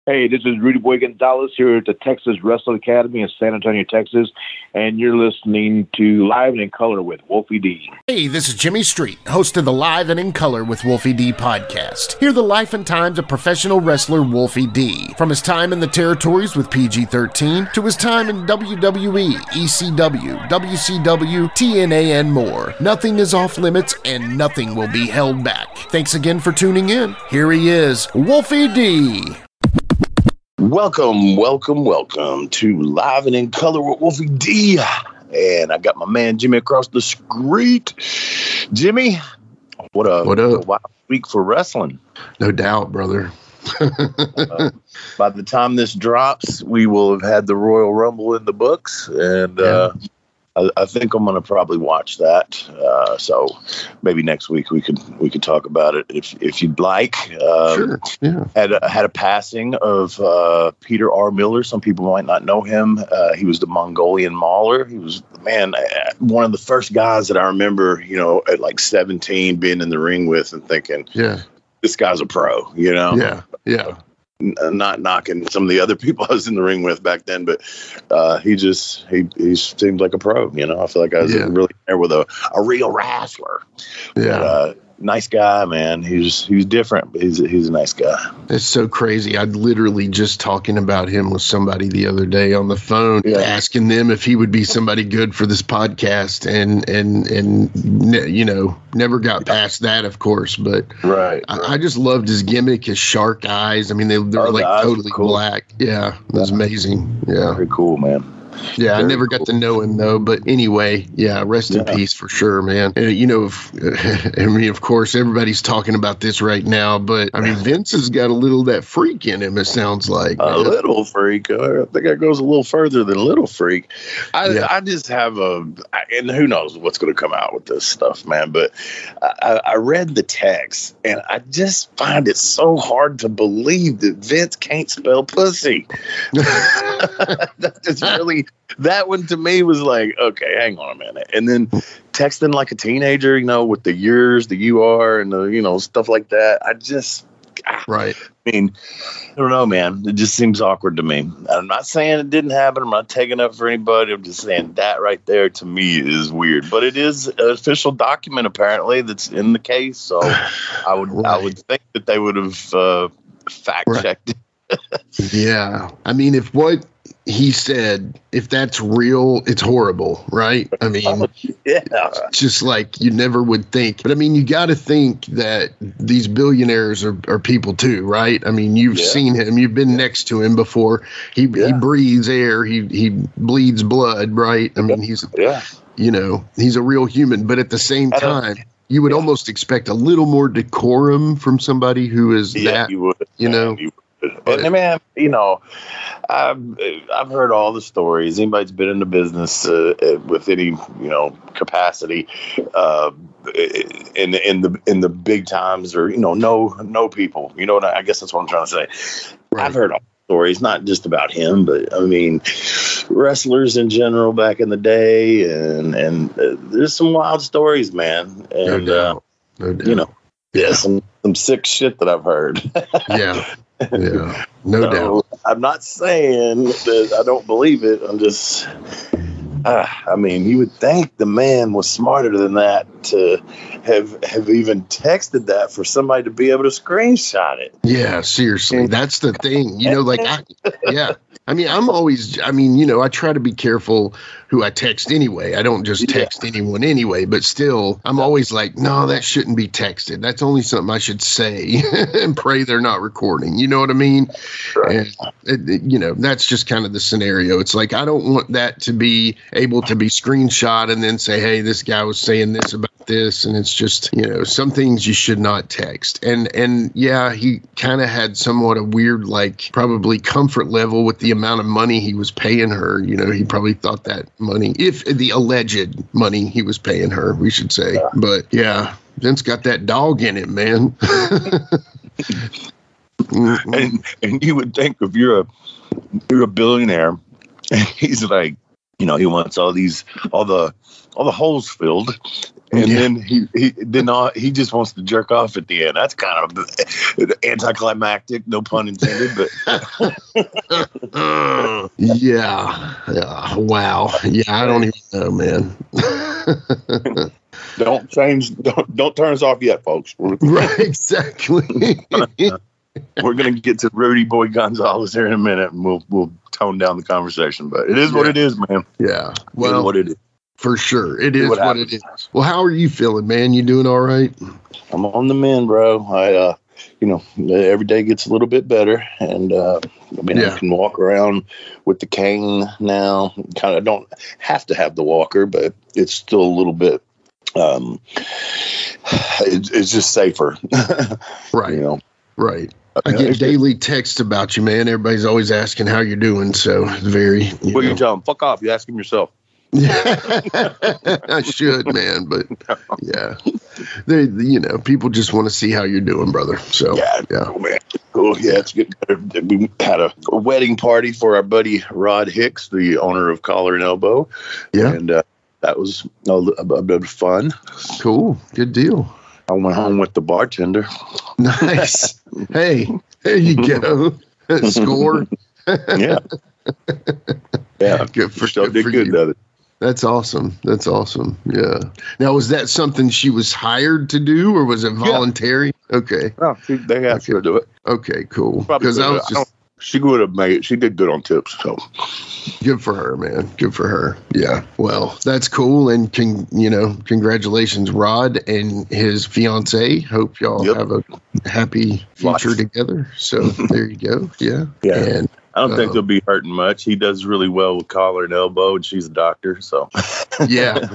Hey, this is Rudy Boy Gonzalez here at the Texas Wrestling Academy in San Antonio, Texas, and you're listening to Live and in Color with Wolfie D. Hey, this is Jimmy Street, host of the Live and in Color with Wolfie D podcast. Hear the life and times of professional wrestler Wolfie D. From his time in the territories with PG-13 to his time in WWE, ECW, WCW, TNA, and more. Nothing is off limits and nothing will be held back. Thanks again for tuning in. Here he is, Wolfie D. Welcome to Live and in Color with Wolfie D. And I got my man Jimmy across the street. Jimmy, what a wild week for wrestling. No doubt, brother. By the time this drops, we will have had the Royal Rumble in the books, and I think I'm going to probably watch that. So maybe next week we could talk about it if you'd like. Sure. Yeah. Had a passing of Peter R. Miller. Some people might not know him. He was the Mongolian Mauler. He was, man, one of the first guys that I remember, at like 17 being in the ring with and thinking, this guy's a pro, Yeah. Not knocking some of the other people I was in the ring with back then, but he seemed like a pro. I feel like I was really there with a real wrestler. Yeah. But, nice guy, man. He's different, but he's a nice guy. It's so crazy. I literally just talking about him with somebody the other day on the phone, asking them if he would be somebody good for this podcast, and never got past that, of course. But I just loved his gimmick, his shark eyes. I mean, they were like totally black. Yeah, it was amazing. Yeah, very cool, man. Yeah, I never got to know him, though. But anyway, rest in peace for sure, man. Of course, everybody's talking about this right now. But, I mean, Vince has got a little of that freak in him, it sounds like. A little freak. I think that goes a little further than little freak. I just have and who knows what's going to come out with this stuff, man. But I read the text, and I just find it so hard to believe that Vince can't spell pussy. That's really... That one to me was like, okay, hang on a minute. And then texting like a teenager, with the yours, the you are, and the, stuff like that. I just, right. I mean, I don't know, man. It just seems awkward to me. I'm not saying it didn't happen. I'm not taking up for anybody. I'm just saying that right there to me is weird. But it is an official document, apparently, that's in the case. So I would think that they would have fact checked it. Yeah. I mean, if what he said, if that's real, it's horrible, right? I mean, just like you never would think. But I mean, you got to think that these billionaires are people too, right? I mean, you've seen him, you've been next to him before. He breathes air, he bleeds blood, right? I mean, he's a real human. But at the same time, you would almost expect a little more decorum from somebody who is that, you would, But, and man, I've heard all the stories. Anybody's been in the business with any capacity in the big times, or know people. I guess that's what I'm trying to say. Right. I've heard all the stories, not just about him, but I mean wrestlers in general back in the day, and there's some wild stories, man. And no doubt. Some sick shit that I've heard. Yeah, no doubt. I'm not saying that I don't believe it. I'm just, I mean, you would think the man was smarter than that to have even texted that for somebody to be able to screenshot it. Yeah, seriously. That's the thing. I try to be careful who I text anyway. I don't just text anyone anyway, but still, I'm always like, no, that shouldn't be texted. That's only something I should say and pray they're not recording. You know what I mean? Right. And, that's just kind of the scenario. It's like, I don't want that to be able to be screenshot and then say, hey, this guy was saying this about this. And it's just, some things you should not text. And he kind of had somewhat a weird, probably comfort level with the amount of money he was paying her. He probably thought that money, if the alleged money he was paying her, we should say. But Vince got that dog in him, man. and you would think if you're a billionaire, and he's like, he wants all the holes filled. And then he just wants to jerk off at the end. That's kind of anticlimactic, no pun intended. But yeah, wow, yeah, I don't even know, man. Don't turn us off yet, folks. Right, exactly. We're gonna get to Rudy Boy Gonzalez here in a minute, and we'll tone down the conversation. But it is what it is, man. Yeah, well, it is what it is. For sure, it is what it is. Well, how are you feeling, man? You doing all right? I'm on the mend, bro. I, every day gets a little bit better, and I can walk around with the cane now. Kind of don't have to have the walker, but it's still a little bit. It's just safer, right? Right. I get daily texts about you, man. Everybody's always asking how you're doing, so it's very. Well, you tell them, fuck off. You ask him yourself. I should, man, but yeah, people just want to see how you're doing, brother. So yeah. Cool, man. Cool. Yeah, it's good. We had a wedding party for our buddy Rod Hicks, the owner of Collar and Elbow. Yeah, and that was a bit of fun. Cool, good deal. I went home with the bartender. Nice. Hey, there you go. Score. Yeah. Yeah. Good for you. That's awesome. Yeah. Now, was that something she was hired to do, or was it voluntary? Yeah. Okay. No, they asked her to do it. Okay, cool. Because she would have made it. She did good on tips. So good for her, man. Good for her. Yeah. Well, that's cool. And congratulations, Rod and his fiance. Hope y'all have a happy future together. So there you go. Yeah. Yeah. And I don't think they'll be hurting much. He does really well with Collar and Elbow, and she's a doctor. So yeah,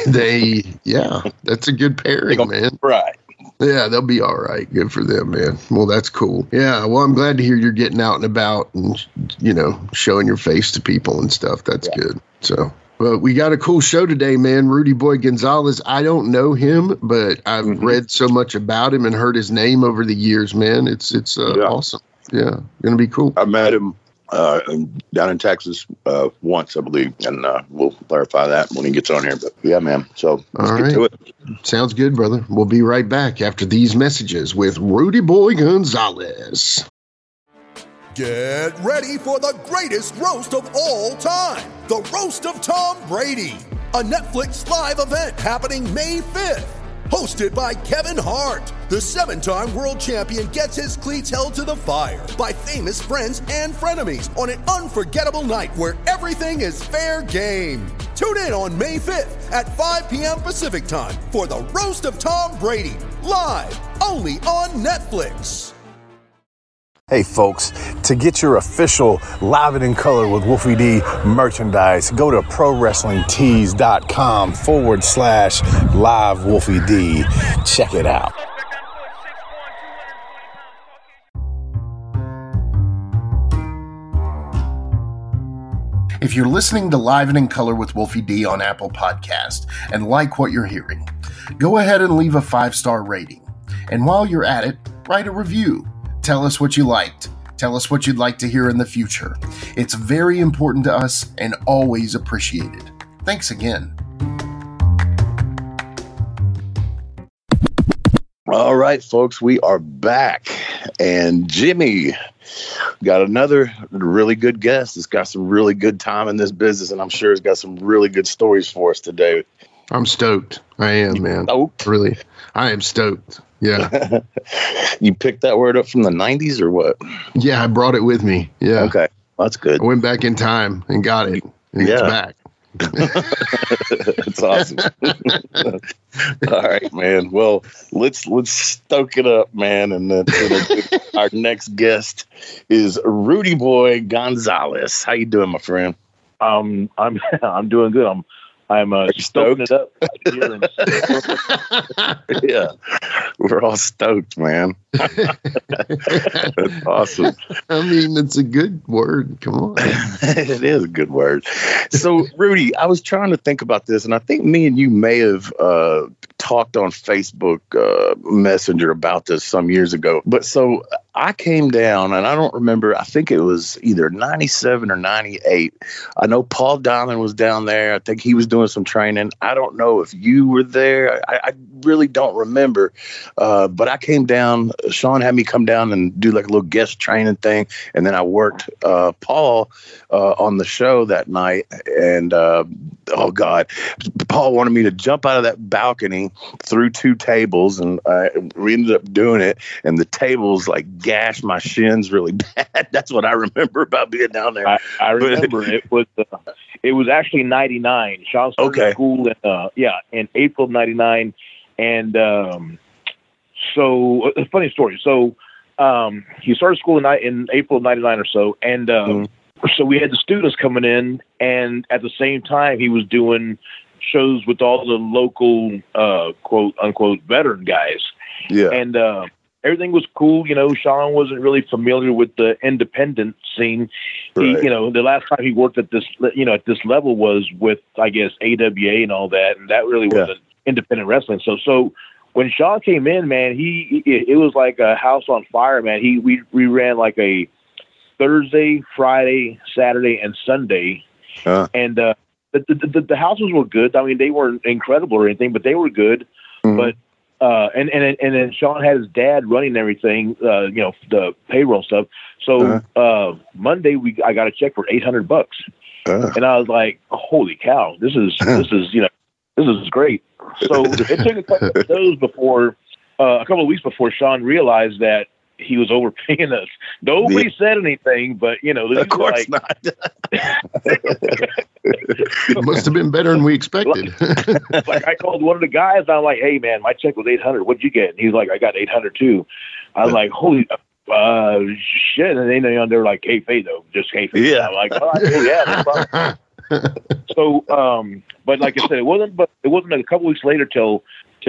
that's a good pairing, man. Right. Yeah, they'll be all right. Good for them, man. Well, that's cool. Yeah, well, I'm glad to hear you're getting out and about and, showing your face to people and stuff. That's good. So, well, we got a cool show today, man. Rudy Boy Gonzalez. I don't know him, but I've read so much about him and heard his name over the years, man. It's awesome. Yeah, going to be cool. I met him down in Texas once, I believe, and we'll clarify that when he gets on here. But yeah, man. So let's get to it. Sounds good, brother. We'll be right back after these messages with Rudy Boy Gonzalez. Get ready for the greatest roast of all time, the Roast of Tom Brady, a Netflix live event happening May 5th. Hosted by Kevin Hart, the 7-time world champion gets his cleats held to the fire by famous friends and frenemies on an unforgettable night where everything is fair game. Tune in on May 5th at 5 p.m. Pacific time for the Roast of Tom Brady, live only on Netflix. Hey folks, to get your official Live It in Color with Wolfie D merchandise, go to ProWrestlingTees.com/Live Wolfie D. Check it out. If you're listening to Live and in Color with Wolfie D on Apple Podcast and like what you're hearing, go ahead and leave a 5-star rating. And while you're at it, write a review. Tell us what you liked. Tell us what you'd like to hear in the future. It's very important to us and always appreciated. Thanks again. All right, folks, we are back. And Jimmy got another really good guest. It's got some really good time in this business, and I'm sure it's got some really good stories for us today. I'm stoked. I am, man. Stoked? Really. I am stoked. Yeah. You picked that word up from the 90s or what? Yeah, I brought it with me. Yeah. Okay. That's good. I went back in time and got it. And it's back. That's awesome. All right, man. Well, let's stoke it up, man. And our next guest is Rudy Boy Gonzalez. How you doing, my friend? I'm doing good. I'm stoking it up here. Yeah, we're all stoked, man. That's awesome. I mean, it's a good word. Come on. It is a good word. So, Rudy, I was trying to think about this, and I think me and you may have talked on Facebook Messenger about this some years ago. But so I came down, and I don't remember. I think it was either 97 or 98. I know Paul Diamond was down there. I think he was doing some training. I don't know if you were there. I really don't remember. But I came down. Sean had me come down and do like a little guest training thing. And then I worked Paul on the show that night. And oh, God, Paul wanted me to jump out of that balcony through 2 tables. And we ended up doing it. And the tables like gashed my shins really bad. That's what I remember about being down there. I remember it was actually 99. Sean started school in April of 99. And so a funny story. So he started school in April of 99 or so. And so we had the students coming in, and at the same time he was doing shows with all the local quote unquote veteran guys. Yeah. And everything was cool. Sean wasn't really familiar with the independent scene. Right. He, the last time he worked at this, at this level was with, I guess, AWA and all that. And that really wasn't independent wrestling. So when Sean came in, man, it was like a house on fire, man. We ran like a Thursday, Friday, Saturday, and Sunday. And the houses were good. I mean, they weren't incredible or anything, but they were good. Mm-hmm. But and then Sean had his dad running everything, the payroll stuff. So Monday I got a check for $800, and I was like, holy cow, this is great. So it took a couple of those before, a couple of weeks before Sean realized that he was overpaying us. Nobody said anything, but of course not. It must have been better than we expected. Like I called one of the guys, and I'm like, "Hey man, my check was $800. What'd you get?" And he's like, "I got $800 too." I was like, "Holy shit!" And they're like, "Hey, pay though, just hey." Yeah. I'm like, "Oh yeah." No problem. So, but like I said, it wasn't a couple weeks later till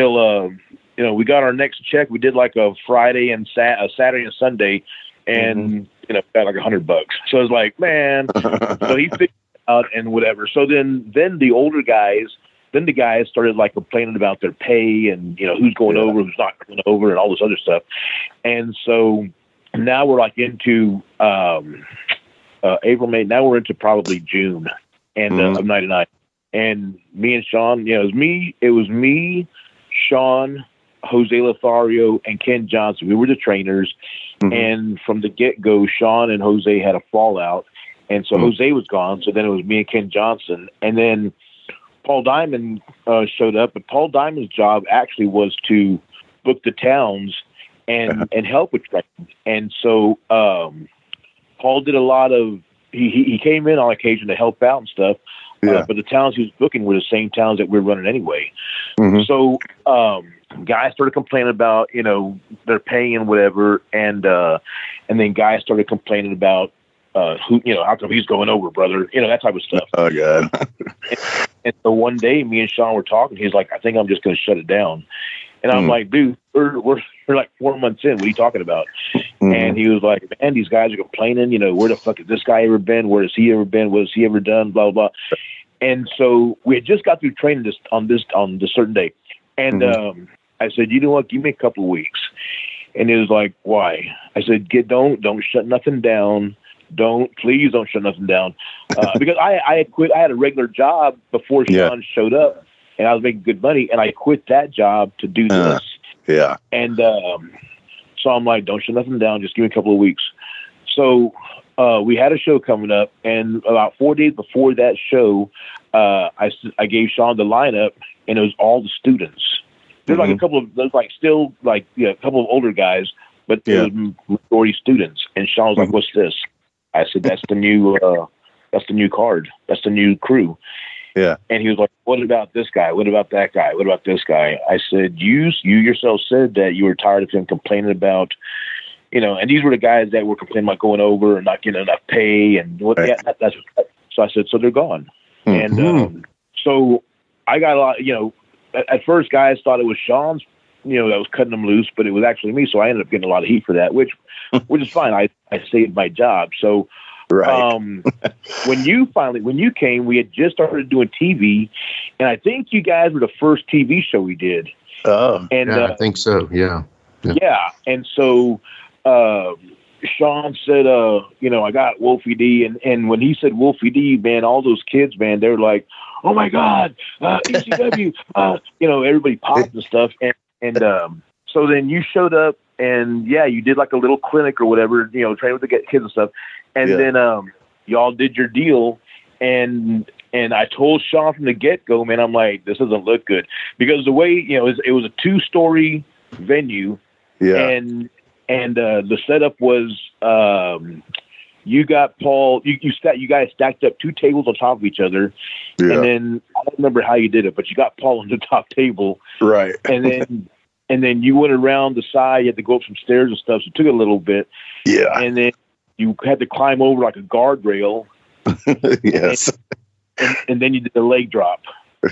we got our next check. We did like a Friday and a Saturday and Sunday, and got like $100. So I was like, man. So he figured it out and whatever. So then the older guys, the guys started like complaining about their pay and who's going over, who's not going over, and all this other stuff. And so now we're like into April, May. Now we're into probably June of 99. And me and Sean, it was me, Sean, Jose Lothario, and Ken Johnson. We were the trainers. Mm-hmm. And from the get-go, Sean and Jose had a fallout. And so Jose was gone. So then it was me and Ken Johnson. And then Paul Diamond showed up. But Paul Diamond's job actually was to book the towns and help with training. And so Paul did a lot of he came in on occasion to help out and stuff. But the towns he was booking were the same towns that we're running anyway. Mm-hmm. So guys started complaining about, their pay and whatever. And then guys started complaining about how come he's going over, brother? That type of stuff. Oh, God. and so one day me and Sean were talking. He's like, I think I'm just going to shut it down. And I'm like, dude, we're like 4 months in. What are you talking about? Mm-hmm. And he was like, man, these guys are complaining. Where the fuck has this guy ever been? Where has he ever been? What has he ever done? Blah, blah, blah. And so we had just got through training on this certain day. And I said, you know what? Give me a couple of weeks. And he was like, why? I said, don't shut nothing down. Please don't shut nothing down. Because I had quit. I had a regular job before Sean showed up, and I was making good money, and I quit that job to do this. Yeah. And so I'm like, don't shut nothing down. Just give me a couple of weeks. So we had a show coming up, and about 4 days before that show, I gave Sean the lineup, and it was all the students. There's like a couple of a couple of older guys, but it was majority students. And Sean was like, "What's this?" I said, "That's the new card. That's the new crew." Yeah. And he was like, "What about this guy? What about that guy? What about this guy?" I said, "You yourself said that you were tired of him complaining about." And these were the guys that were complaining about going over and not getting enough pay and what. Right. Yeah, that's what, so I said, so they're gone. Mm-hmm. And so I got a lot. At first, guys thought it was Sean's, that was cutting them loose, but it was actually me. So I ended up getting a lot of heat for that, which is fine. I saved my job. So right. When you came, we had just started doing TV, and I think you guys were the first TV show we did. Oh, and yeah, I think so. Yeah. yeah. And so Sean said, I got Wolfie D, and when he said Wolfie D, man, all those kids, man, they were like, oh my God, ECW, everybody popped and stuff, and so then you showed up, and yeah, you did like a little clinic or whatever, train with the kids and stuff, and then y'all did your deal, and I told Sean from the get-go, man, I'm like, this doesn't look good, because the way, it was a 2-story venue, and the setup was, you got Paul, you guys stacked up 2 tables on top of each other, and then I don't remember how you did it, but you got Paul on the top table, right, and then you went around the side. You had to go up some stairs and stuff, so it took a little bit, and then you had to climb over like a guardrail, yes, and then you did a leg drop,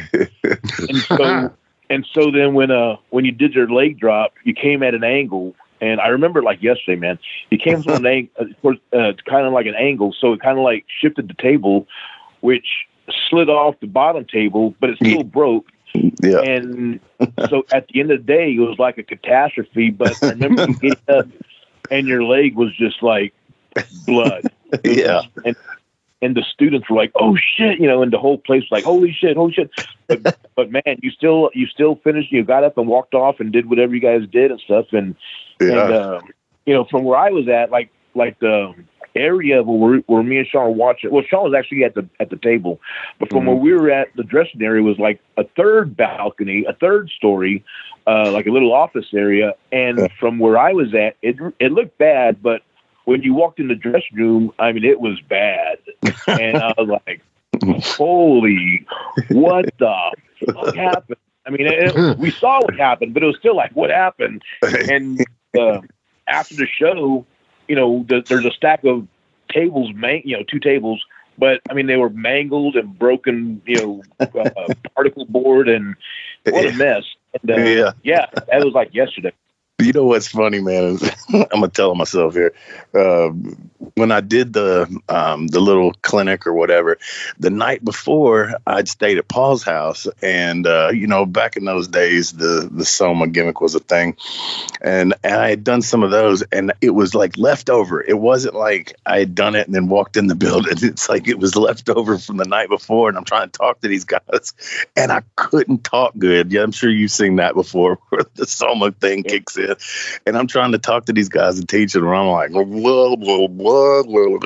and so then when you did your leg drop, you came at an angle. And I remember like yesterday, man, he came from an angle, kind of like an angle. So it kind of like shifted the table, which slid off the bottom table, but it still broke. Yeah. And so at the end of the day, it was like a catastrophe. But I remember you getting up and your leg was just like blood. Yeah. And the students were like, oh shit, and the whole place was like, holy shit. But man, you still finished, you got up and walked off and did whatever you guys did and stuff. And from where I was at, like the area where me and Sean were watching, well, Sean was actually at the table, but from where we were at, the dressing area was like a third balcony, a third story, like a little office area. And from where I was at, it looked bad, but when you walked in the dressing room, I mean, it was bad. And I was like, holy, what the fuck happened? I mean, we saw what happened, but it was still like, what happened? And after the show, there's a stack of tables, 2 tables, but I mean, they were mangled and broken, particle board, and what a mess. And that was like yesterday. You know what's funny, man? I'm gonna tell myself here. When I did the little clinic or whatever, the night before, I'd stayed at Paul's house, and back in those days, the Soma gimmick was a thing, and I had done some of those, and it was like leftover. It wasn't like I had done it and then walked in the building. It's like it was left over from the night before, and I'm trying to talk to these guys, and I couldn't talk good. Yeah, I'm sure you've seen that before, where the Soma thing kicks in. And I'm trying to talk to these guys and teach them. I'm like, blah, blah, blah, blah.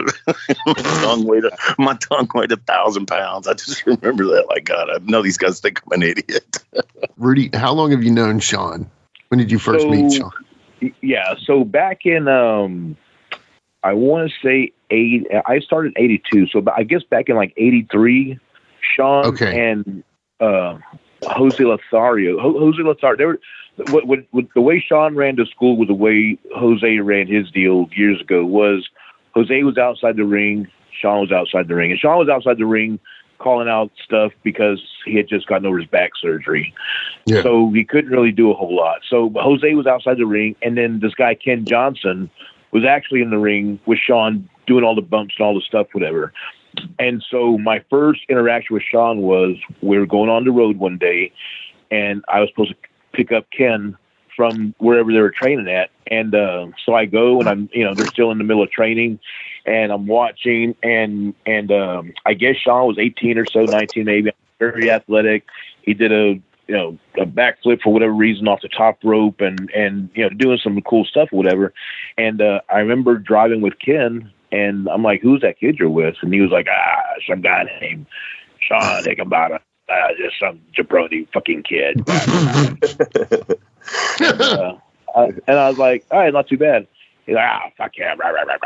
My tongue weighed 1,000 pounds. I just remember that. Like, God, I know these guys think I'm an idiot. Rudy, how long have you known Sean? When did you first meet Sean? Yeah, so back in, I want to say I started in 82. So I guess back in like 83, Sean and Jose Lothario, they were, the way Sean ran to school was the way Jose ran his deal years ago. Was Jose was outside the ring, Sean was outside the ring, and Sean was outside the ring calling out stuff because he had just gotten over his back surgery, so he couldn't really do a whole lot. So Jose was outside the ring, and then this guy Ken Johnson was actually in the ring with Sean doing all the bumps and all the stuff, whatever. And so my first interaction with Sean was we were going on the road one day, and I was supposed to pick up Ken from wherever they were training at. And so I go, and I'm, they're still in the middle of training, and I'm watching, and I guess Sean was 18 or so, 19 maybe, very athletic. He did a backflip for whatever reason off the top rope, and doing some cool stuff or whatever. And I remember driving with Ken, and I'm like, who's that kid you're with? And he was like, some guy named Sean Hickenbottom. Just some jabroni fucking kid. And I was like, all right, not too bad. He's like, fuck yeah,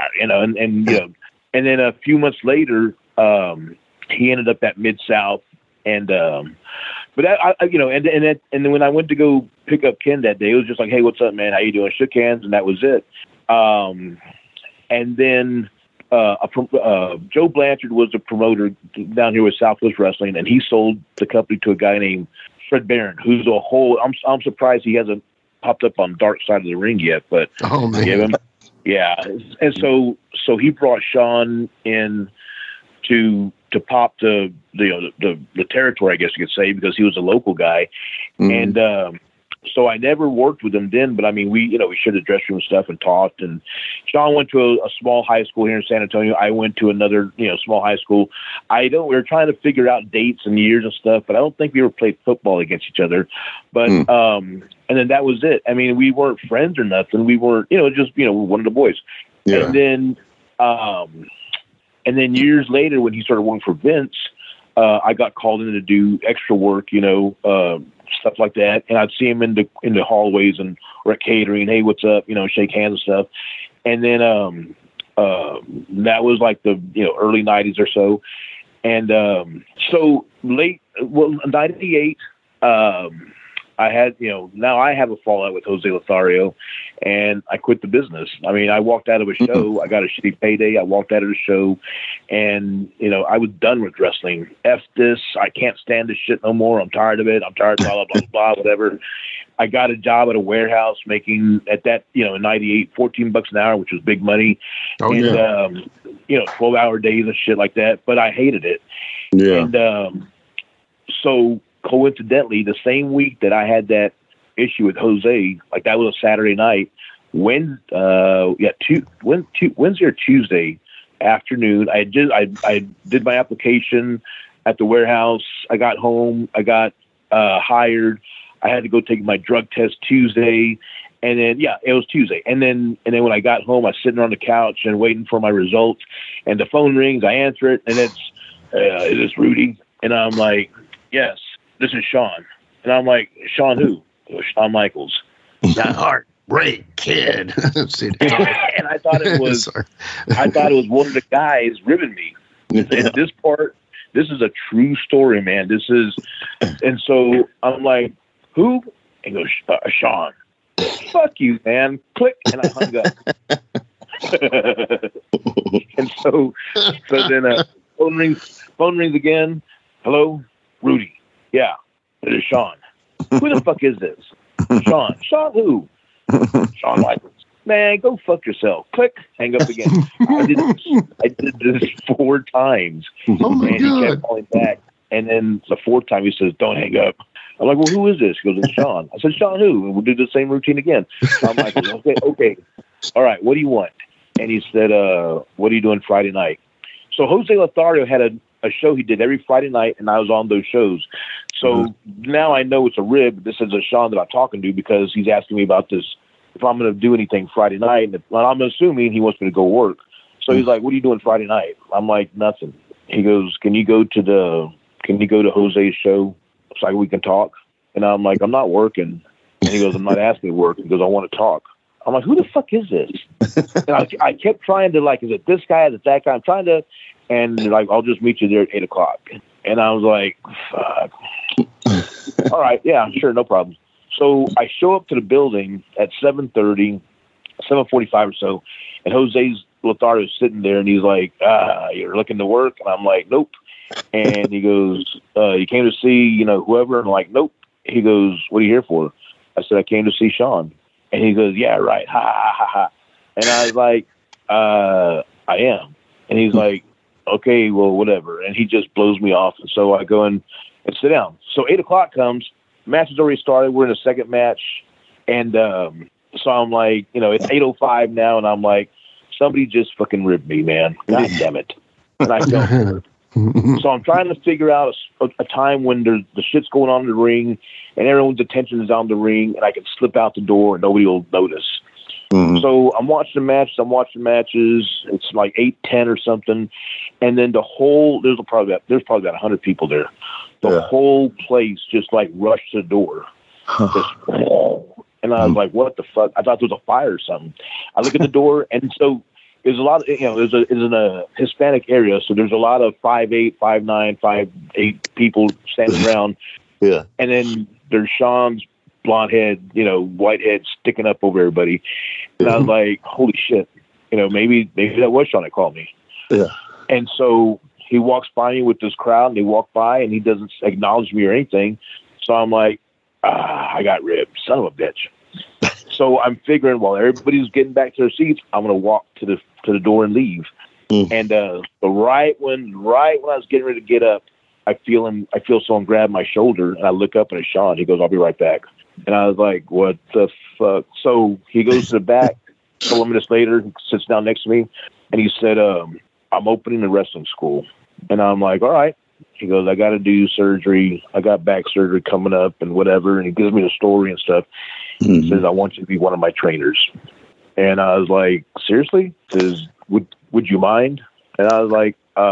and then a few months later, he ended up at Mid-South, and but and then when I went to go pick up Ken that day, it was just like, hey, what's up, man? How you doing? Shook hands, and that was it. And then Joe Blanchard was the promoter down here with Southwest Wrestling, and he sold the company to a guy named Fred Barron, who's a whole. I'm surprised he hasn't popped up on Dark Side of the Ring yet, but and so he brought Sean in to pop the territory, I guess you could say, because he was a local guy, and So I never worked with him then, but I mean, we shared the dressing room stuff and talked. And Sean went to a small high school here in San Antonio. I went to another, small high school. We were trying to figure out dates and years and stuff, but I don't think we ever played football against each other. But, and then that was it. I mean, we weren't friends or nothing. We weren't, just, one of the boys. Yeah. And then years later, when he started working for Vince, I got called in to do extra work, stuff like that. And I'd see him in the hallways and or at catering. Hey, what's up? Shake hands and stuff. And then that was like the early 90s or so. And so late, 98. I had, now I have a fallout with Jose Lothario, and I quit the business. I mean, I walked out of a show. I got a shitty payday. I walked out of the show, and, I was done with wrestling. F this. I can't stand this shit no more. I'm tired of it. I'm tired, blah, blah, blah, blah, whatever. I got a job at a warehouse making, at that, in 98, $14 an hour, which was big money. Oh, and, 12-hour days and shit like that. But I hated it. Yeah. And so coincidentally, the same week that I had that issue with Jose, like that was a Saturday night, Wednesday or Tuesday afternoon, I did my application at the warehouse. I got home. I got hired. I had to go take my drug test Tuesday. And then, it was Tuesday. And then when I got home, I was sitting on the couch and waiting for my results, and the phone rings. I answer it, and it's, is this Rudy? And I'm like, yes, this is Sean. And I'm like, Sean who? Shawn Michaels. That heartbreak kid. And I thought it was, one of the guys ribbing me. And this part, this is a true story, man. This is, and so I'm like, who? And he goes, Sean. Fuck you, man. Click, and I hung up. And so then phone rings again. Hello, Rudy. Yeah, it is Sean. Who the fuck is this? Sean. Sean who? Shawn Michaels. Man, go fuck yourself. Click, hang up again. I did this 4 times. Oh my God. He kept calling back. And then the 4th time he says, don't hang up. I'm like, well, who is this? He goes, it's Sean. I said, Sean who? And we'll do the same routine again. Shawn Michaels. Okay. All right, what do you want? And he said, what are you doing Friday night? So Jose Lothario had a show he did every Friday night, and I was on those shows. So now I know it's a rib. This is a Sean that I'm talking to because he's asking me about this, if I'm going to do anything Friday night. And I'm assuming he wants me to go work. So he's like, what are you doing Friday night? I'm like, nothing. He goes, can you go to Jose's show so we can talk? And I'm like, I'm not working. And he goes, I'm not asking to work. He goes, I want to talk. I'm like, who the fuck is this? And I kept trying to, like, is it this guy? Is it that guy? I'm trying to, and they're like, I'll just meet you there at 8:00. And I was like, fuck. All right, yeah, sure, no problem. So I show up to the building at 7:30, 7:45 or so, and Jose Lothario's sitting there, and he's like, you're looking to work? And I'm like, nope. And he goes, you came to see, whoever? And I'm like, nope. He goes, what are you here for? I said, I came to see Sean. And he goes, yeah, right. Ha, ha, ha, ha. And I was like, I am. And he's like, okay, well, whatever. And he just blows me off. And so I go in and sit down. So 8:00 comes. Match has already started. We're in the second match. And so I'm like, it's 8:05 now. And I'm like, somebody just fucking ribbed me, man. God damn it. And I don't. So I'm trying to figure out a time when the shit's going on in the ring and everyone's attention is on the ring and I can slip out the door and nobody will notice. Mm-hmm. So I'm watching the matches. It's like 8:10 or something. And then there's probably about 100 people there. The whole place just like rushed to the door. And I was like, what the fuck? I thought there was a fire or something. I look at the door and so there's a lot of, it's in a Hispanic area. So there's a lot of 5'8", 5'9", 5'8" people standing around. Yeah. And then there's Sean's blonde head, white head sticking up over everybody. And I was like, holy shit, maybe that was Sean that called me. Yeah. And so he walks by me with this crowd and they walk by and he doesn't acknowledge me or anything. So I'm like, I got ribbed, son of a bitch. So I'm figuring while everybody's getting back to their seats, I'm going to walk to the door and leave. And right when I was getting ready to get up, I feel someone grab my shoulder and I look up and it's Sean. He goes, I'll be right back. And I was like, what the fuck? So he goes to the back. 4 minutes later, he sits down next to me, and he said, I'm opening a wrestling school. And I'm like, all right. He goes, I got to do surgery. I got back surgery coming up and whatever. And he gives me the story and stuff. Mm-hmm. He says, I want you to be one of my trainers. And I was like, seriously? He says, would you mind? And I was like,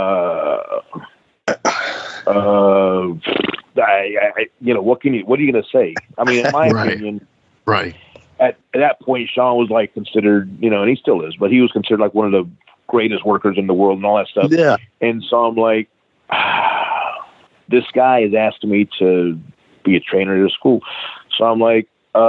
what are you going to say? I mean, in my opinion, right. At that point, Sean was like considered, and he still is, but he was considered like one of the greatest workers in the world and all that stuff. Yeah. And so I'm like, this guy is asking me to be a trainer at a school. So I'm like,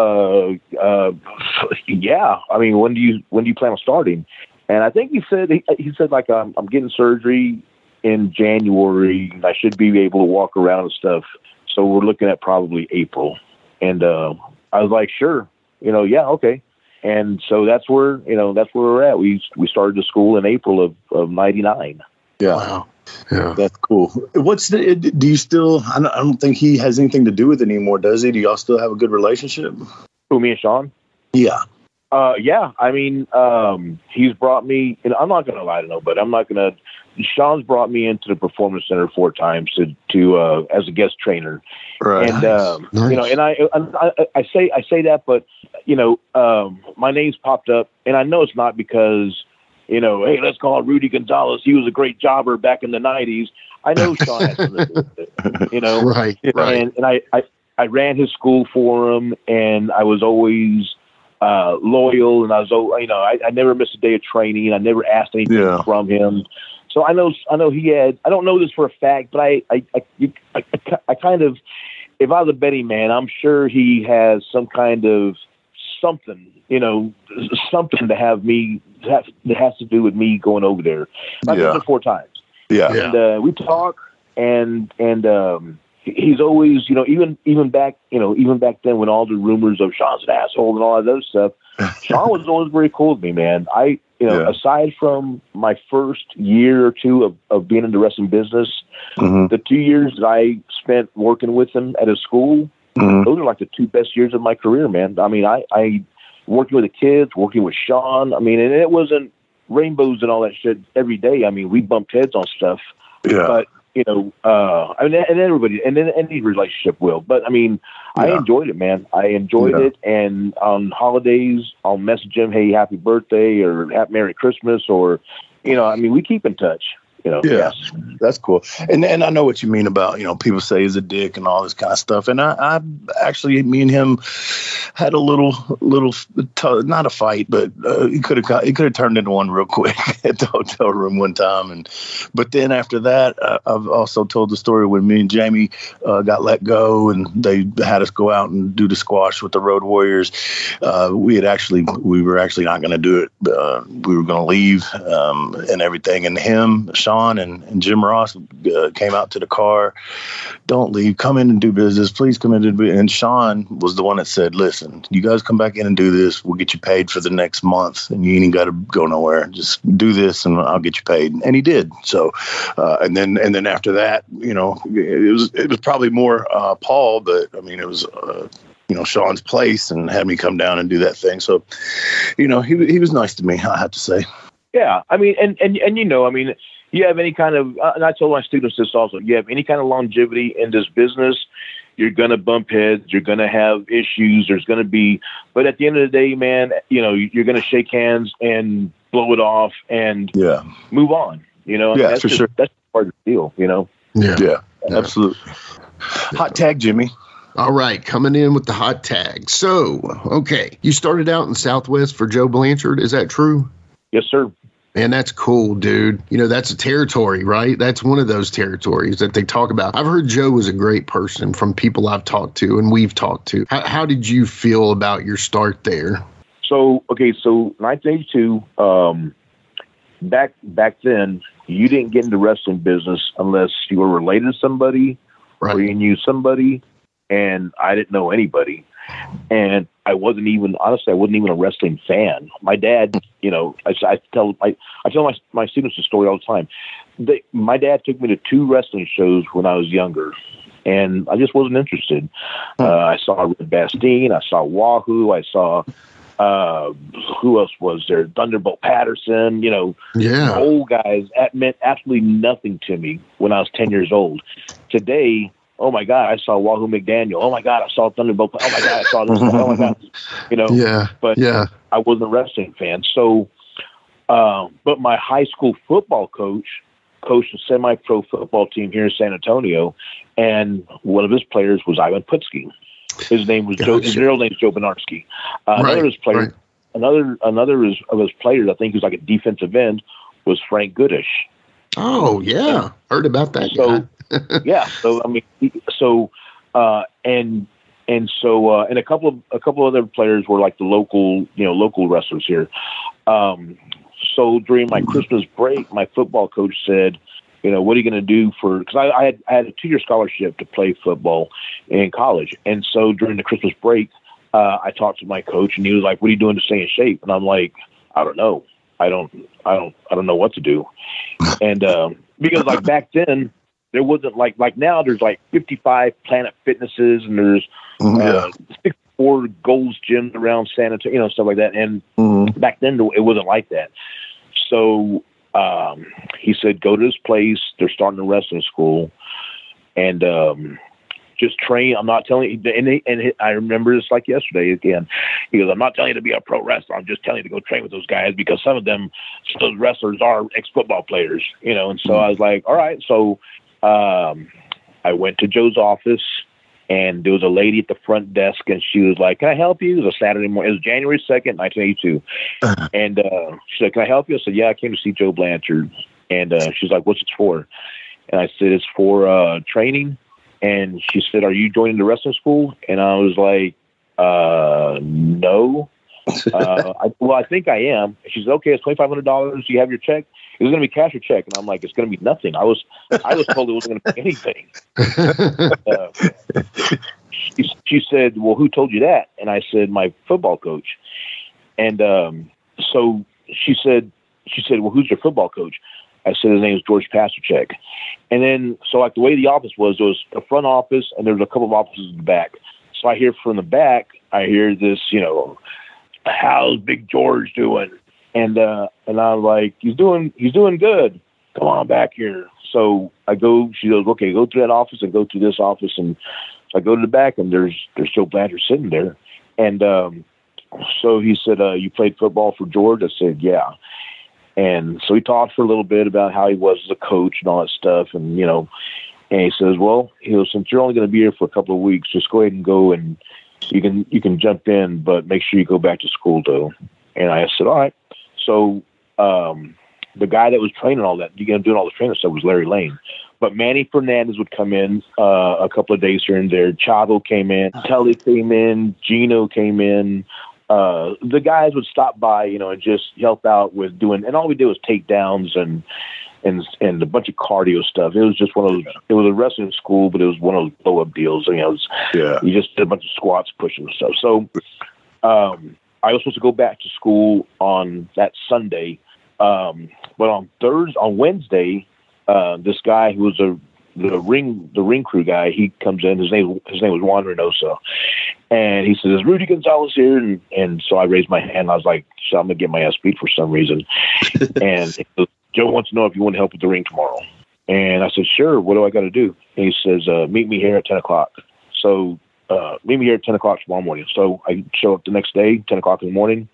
yeah. I mean, when do you plan on starting? And I think he said like, I'm getting surgery in January. And I should be able to walk around and stuff. So we're looking at probably April. And I was like, sure. Yeah, okay. And so that's where we're at. We started the school in April of 99. Yeah. Wow. Yeah. That's cool. Do you still, I don't think he has anything to do with it anymore, does he? Do y'all still have a good relationship? Who, me and Sean? Yeah. Yeah. I mean, he's brought me, and I'm not going to lie to nobody. Sean's brought me into the Performance Center 4 times to as a guest trainer. Right. And, nice. And I say that, but, my name's popped up, and I know it's not because, hey, let's call Rudy Gonzalez. He was a great jobber back in the 90s. I know Sean has something to do with it, Right. And I ran his school for him, and I was always loyal, and I was, I never missed a day of training. I never asked anything from him. So I know he had. I don't know this for a fact, but I kind of, if I was a betting man, I'm sure he has some kind of something, something to have me that has to do with me going over there. I've been there 4 times. Yeah, and we talk, and he's always, even back then when all the rumors of Sean's an asshole and all that other stuff, Sean was always very cool with me, man. Aside from my first year or 2 of being in the wrestling business, the 2 years that I spent working with him at his school, those are like the 2 best years of my career, man. I mean, I working with the kids, working with Sean. I mean, and it wasn't rainbows and all that shit every day. I mean, we bumped heads on stuff, but and everybody, and then any relationship will. But I mean, I enjoyed it, man. I enjoyed it. And on holidays, I'll message him, hey, happy birthday, or Merry Christmas, or, we keep in touch. Yes. That's cool. And I know what you mean about, people say he's a dick and all this kind of stuff. And I actually, me and him had a little, not a fight, but it could have turned into one real quick at the hotel room one time. But then after that, I've also told the story when me and Jamie got let go and they had us go out and do the squash with the Road Warriors. We were actually not going to do it. We were going to leave and everything. And him, Sean, and Jim Ross came out to the car. Don't leave. Come in and do business. Please come in and do business. And Sean was the one that said, listen, you guys come back in and do this. We'll get you paid for the next month. And you ain't got to go nowhere. Just do this and I'll get you paid. And he did. So, and then after that, it was probably more Paul, but I mean, it was, Sean's place and had me come down and do that thing. So, he was nice to me, I have to say. Yeah. I mean, and you have any kind of, and I told my students this also, you have any kind of longevity in this business, you're going to bump heads, you're going to have issues, there's going to be, but at the end of the day, man, you're going to shake hands and blow it off and move on, that's for sure. That's part of the deal, Yeah, absolutely. Hot tag, Jimmy. All right, coming in with the hot tag. So, okay, you started out in Southwest for Joe Blanchard, is that true? Yes, sir. Man, that's cool, dude. That's a territory, right? That's one of those territories that they talk about. I've heard Joe was a great person from people I've talked to and we've talked to. How did you feel about your start there? So 1982, back then, you didn't get into wrestling business unless you were related to somebody or you knew somebody, and I didn't know anybody. And I wasn't even a wrestling fan. My dad, I tell my students the story all the time. My dad took me to 2 wrestling shows when I was younger, and I just wasn't interested. I saw Red Bastien, I saw Wahoo, I saw who else was there? Thunderbolt Patterson, old guys. That meant absolutely nothing to me when I was 10 years old. Today, oh my God, I saw Wahoo McDaniel. Oh my God, I saw Thunderbolt. Oh my God, I saw this. Oh my God, But I wasn't a wrestling fan. So, but my high school football coached a semi-pro football team here in San Antonio, and one of his players was Ivan Putski. His name was Joe. His real name is Joe Benarski. Another of his players, another of his players, I think, who's like a defensive end, was Frank Goodish. Oh yeah, heard about that guy. Yeah. So I mean, and a couple of other players were like the local wrestlers here. So during my Christmas break, my football coach said, what are you going to do because I had a 2-year scholarship to play football in college. And so during the Christmas break, I talked to my coach, and he was like, what are you doing to stay in shape? And I'm like, I don't know. I don't know what to do. And, because like back then there wasn't like now there's like 55 Planet Fitnesses, and there's 64 Gold's gyms around San Antonio, stuff like that. And back then it wasn't like that. So, he said, go to this place. They're starting a wrestling school, and just train. I'm not telling you. And I remember this like yesterday again. He goes, I'm not telling you to be a pro wrestler. I'm just telling you to go train with those guys, because some of those wrestlers are ex-football players, And so I was like, all right. So I went to Joe's office, and there was a lady at the front desk, and she was like, can I help you? It was a Saturday morning. It was January 2nd, 1982. And she said, can I help you? I said, yeah, I came to see Joe Blanchard. And she's like, what's it for? And I said, it's for training. And she said, are you joining the wrestling school? And I was like, no. I think I am. And she said, okay, it's $2,500. You have your check? It was going to be cash or check. And I'm like, it's going to be nothing. I was told it wasn't going to be anything. She said, well, who told you that? And I said, my football coach. And so she said, well, who's your football coach? I said, his name is George Pasterchek. And then, so like the way the office was, there was a front office, and there was a couple of offices in the back. So I hear from the back, I hear this, how's Big George doing? And I'm like, he's doing good. Come on back here. So I go, she goes, okay, go to that office and go to this office. And so I go to the back, and there's Joe Blanchard sitting there. And so he said, you played football for George? I said, yeah. And so he talked for a little bit about how he was as a coach and all that stuff. And, and he says, well, since you're only going to be here for a couple of weeks, just go ahead and go, and you can jump in, but make sure you go back to school though. And I said, all right. So, the guy that was training all that, doing all the training stuff was Larry Lane, but Manny Fernandez would come in, a couple of days here and there. Chavo came in, Tully came in, Gino came in. The guys would stop by, and just help out with doing, and all we did was takedowns and a bunch of cardio stuff. It was just one of those, it was a wrestling school, but it was one of those blow up deals. You just did a bunch of squats, pushing and stuff. So, I was supposed to go back to school on that Sunday. But on Wednesday, this guy who was the ring crew guy, he comes in. His name was Juan Reynoso, and he says, "Is Rudy Gonzalez here?" And so I raised my hand. I was like, "So I'm gonna get my ass beat for some reason." And he goes, Joe wants to know if you want to help with the ring tomorrow. And I said, "Sure. What do I got to do?" And he says, "Meet me here at 10 o'clock." So meet me here at 10 o'clock tomorrow morning. So I show up the next day, 10 o'clock in the morning.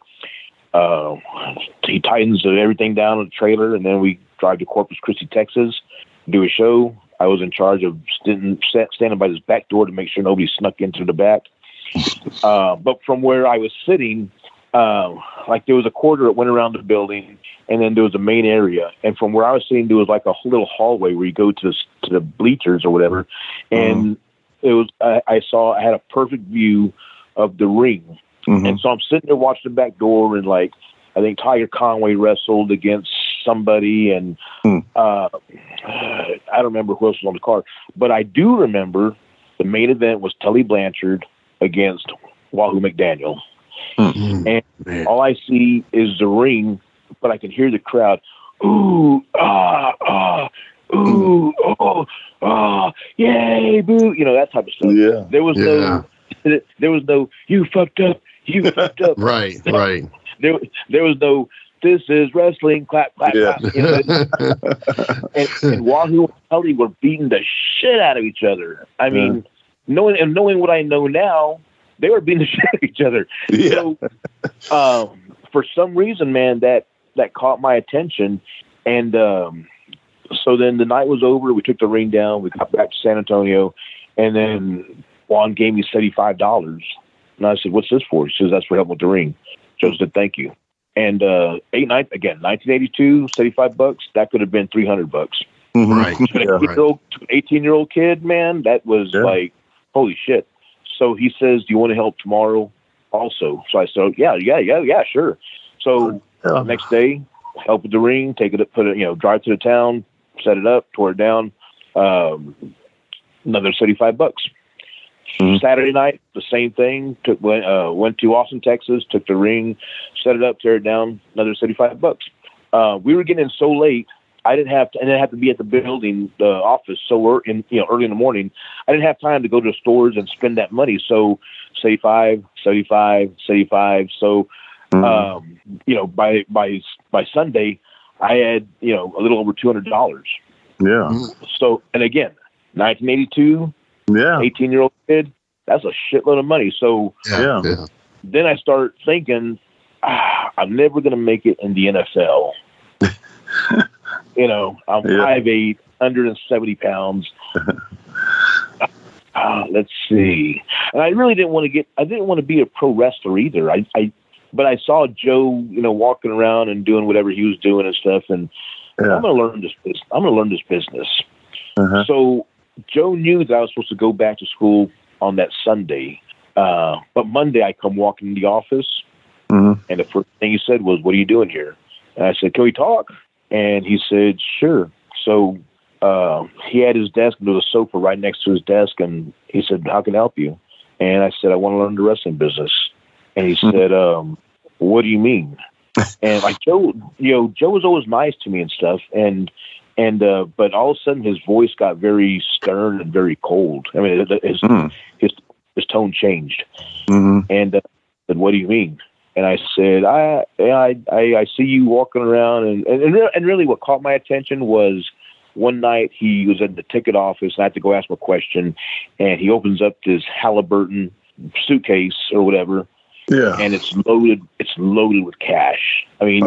He tightens everything down in the trailer, and then we drive to Corpus Christi, Texas, do a show. I was in charge of standing by this back door to make sure nobody snuck into the back. But from where I was sitting, like there was a corridor that went around the building, and then there was a main area. And from where I was sitting, there was like a little hallway where you go to the bleachers or whatever. And it was, I had a perfect view of the ring. And so I'm sitting there watching the back door, and like, I think Tiger Conway wrestled against somebody, and I don't remember who else was on the card, but I do remember the main event was Tully Blanchard against Wahoo McDaniel. And all I see is the ring, but I can hear the crowd, ooh, ah, ah, ooh, oh, ah, yay, boo, that type of stuff. Yeah. There was no, you fucked up. Right. There was no, this is wrestling, clap, clap, Yeah. clap. And Wahoo and Tully were beating the shit out of each other. I mean, knowing what I know now, they were beating the shit out of each other. Yeah. So, for some reason, man, that caught my attention. And so then the night was over. We took the ring down. We got back to San Antonio. And then Juan gave me $75. And I said, what's this for? He says, that's for helping with the ring. Joe said, thank you. And 1982, $75. That could have been $300. Right. To an 18-year-old kid, man, that was like, holy shit. So he says, do you want to help tomorrow also? So I said, yeah, sure. So the next day, help with the ring, take it, drive to the town, set it up, tore it down. Another $75. Saturday night, the same thing. Went to Austin, Texas, took the ring, set it up, tear it down. Another $75. We were getting in so late. I didn't have to, and I had to be at the building, the office, early in the morning. I didn't have time to go to the stores and spend that money. So, $75. So, by Sunday, I had a little over $200. Yeah. So, and again, 1982. Yeah. 18-year-old kid. That's a shitload of money. So, then I start thinking, I'm never going to make it in the NFL. I'm 5'8", 170 pounds. Let's see. And I really didn't want to be a pro wrestler either. But I saw Joe, walking around and doing whatever he was doing and stuff. And I'm going to learn this business. So Joe knew that I was supposed to go back to school on that Sunday. But Monday I come walking in the office, and the first thing he said was, "What are you doing here?" And I said, "Can we talk?" And he said, "Sure." So he had his desk, and there was a sofa right next to his desk, and he said, "How can I help you?" And I said, "I want to learn the wrestling business." And he said, "What do you mean?" And like Joe was always nice to me and stuff, but all of a sudden his voice got very stern and very cold. I mean, his tone changed. And said, "What do you mean?" And I said, I see you walking around, and really what caught my attention was one night he was at the ticket office, and I had to go ask him a question, and he opens up this Halliburton suitcase or whatever, and it's loaded with cash. I mean,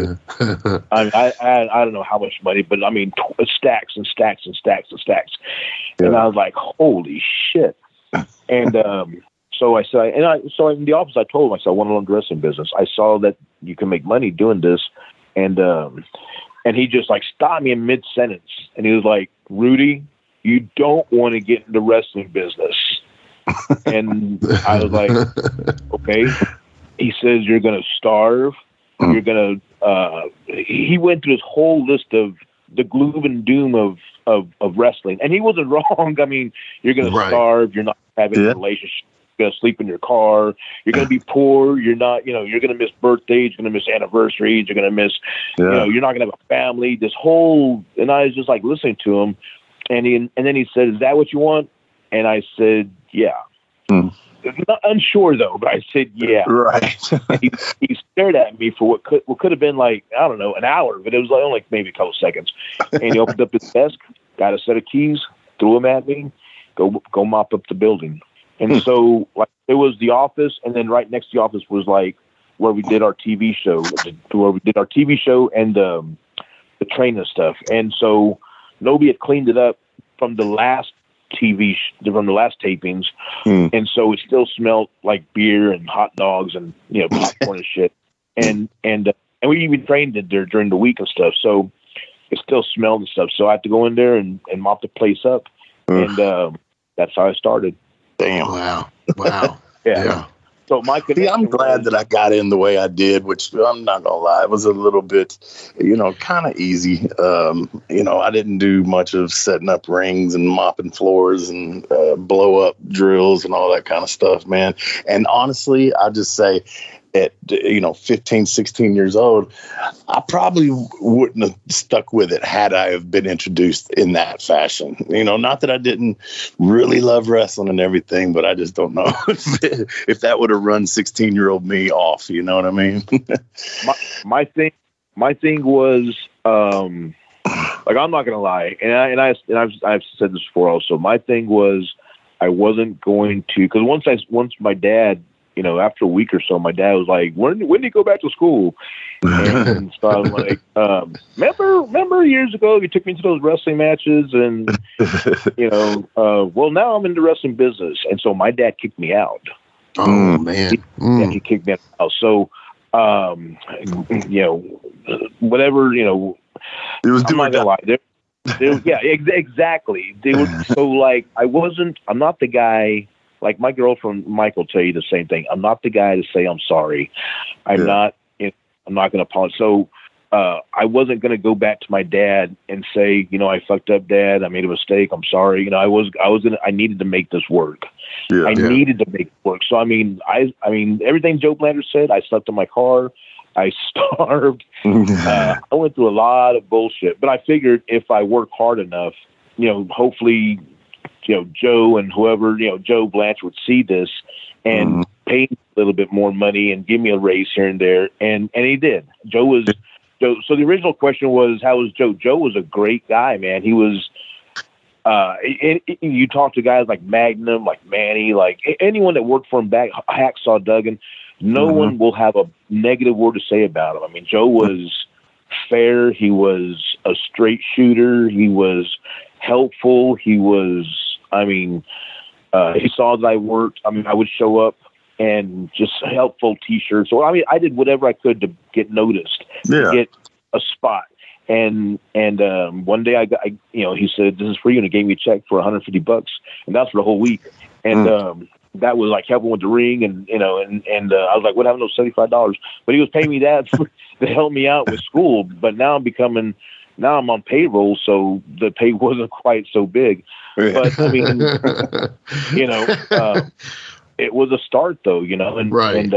I don't know how much money, but I mean stacks and stacks and stacks and stacks, and I was like, holy shit. And so I said, so in the office, I told him, I said, I want to learn the wrestling business. I saw that you can make money doing this. And he just like stopped me in mid sentence. And he was like, "Rudy, you don't want to get into wrestling business." And I was like, okay. He says, "You're going to starve. You're going to, he went through his whole list of the gloom and doom of wrestling. And he wasn't wrong. I mean, you're going to starve. You're not having a relationship. You're going to sleep in your car. You're going to be poor. You're not, you're going to miss birthdays. You're going to miss anniversaries. You're going to miss, you're not going to have a family. This whole, and I was just like listening to him. And then he said, "Is that what you want?" And I said, "Yeah." Not unsure though, but I said, "Yeah." Right. he stared at me for what could have been like, I don't know, an hour, but it was only like maybe a couple seconds. And he opened up his desk, got a set of keys, threw them at me, go mop up the building. And so like it was the office, and then right next to the office was like where we did our TV show, and the training stuff. And so nobody had cleaned it up from the last from the last tapings, and so it still smelled like beer and hot dogs and popcorn and shit. And we even trained it there during the week and stuff, so it still smelled and stuff. So I had to go in there and mop the place up, and that's how I started. Damn! Wow! Yeah. So my I'm glad that I got in the way I did, which I'm not gonna lie, it was a little bit, kind of easy. I didn't do much of setting up rings and mopping floors and blow up drills and all that kind of stuff, man. And honestly, I just say, at 15, 16 years old, I probably wouldn't have stuck with it had I have been introduced in that fashion. Not that I didn't really love wrestling and everything, but I just don't know if that would have run 16-year-old me off. You know what I mean? my thing was, like, I'm not gonna lie, and I've said this before also. My thing was, I wasn't going to, because once my dad, after a week or so, my dad was like, when do you go back to school? And so I was like, remember years ago you took me to those wrestling matches, and well, now I'm in the wrestling business, and so my dad kicked me out. Oh man, he kicked me out. So whatever, it was I'm not gonna lie. Exactly. So like, I'm not the guy, like my girlfriend Mike will tell you the same thing. I'm not the guy to say I'm sorry. I'm not going to apologize. So I wasn't going to go back to my dad and say, I fucked up, Dad. I made a mistake. I'm sorry. I needed to make this work. I needed to make it work. So, I mean, everything Joe Blander said, I slept in my car. I starved. I went through a lot of bullshit, but I figured if I work hard enough, hopefully, Joe and whoever, Joe Blanchard would see this and pay me a little bit more money and give me a raise here and there. And he did. Joe. So the original question was, how was Joe? Joe was a great guy, man. He was, you talk to guys like Magnum, like Manny, like anyone that worked for him back, Hacksaw Duggan, no one will have a negative word to say about him. I mean, Joe was fair. He was a straight shooter. He was helpful. He was, he saw that I worked. I would show up and just helpful T-shirts. So, I did whatever I could to get noticed, to get a spot. And one day I got, he said, "This is for you," and he gave me a check for $150, and that's for the whole week. And, that was like helping with the ring, and I was like, "What happened to those $75?" But he was paying me that to help me out with school. But now I'm on payroll, so the pay wasn't quite so big. But it was a start, though, and right.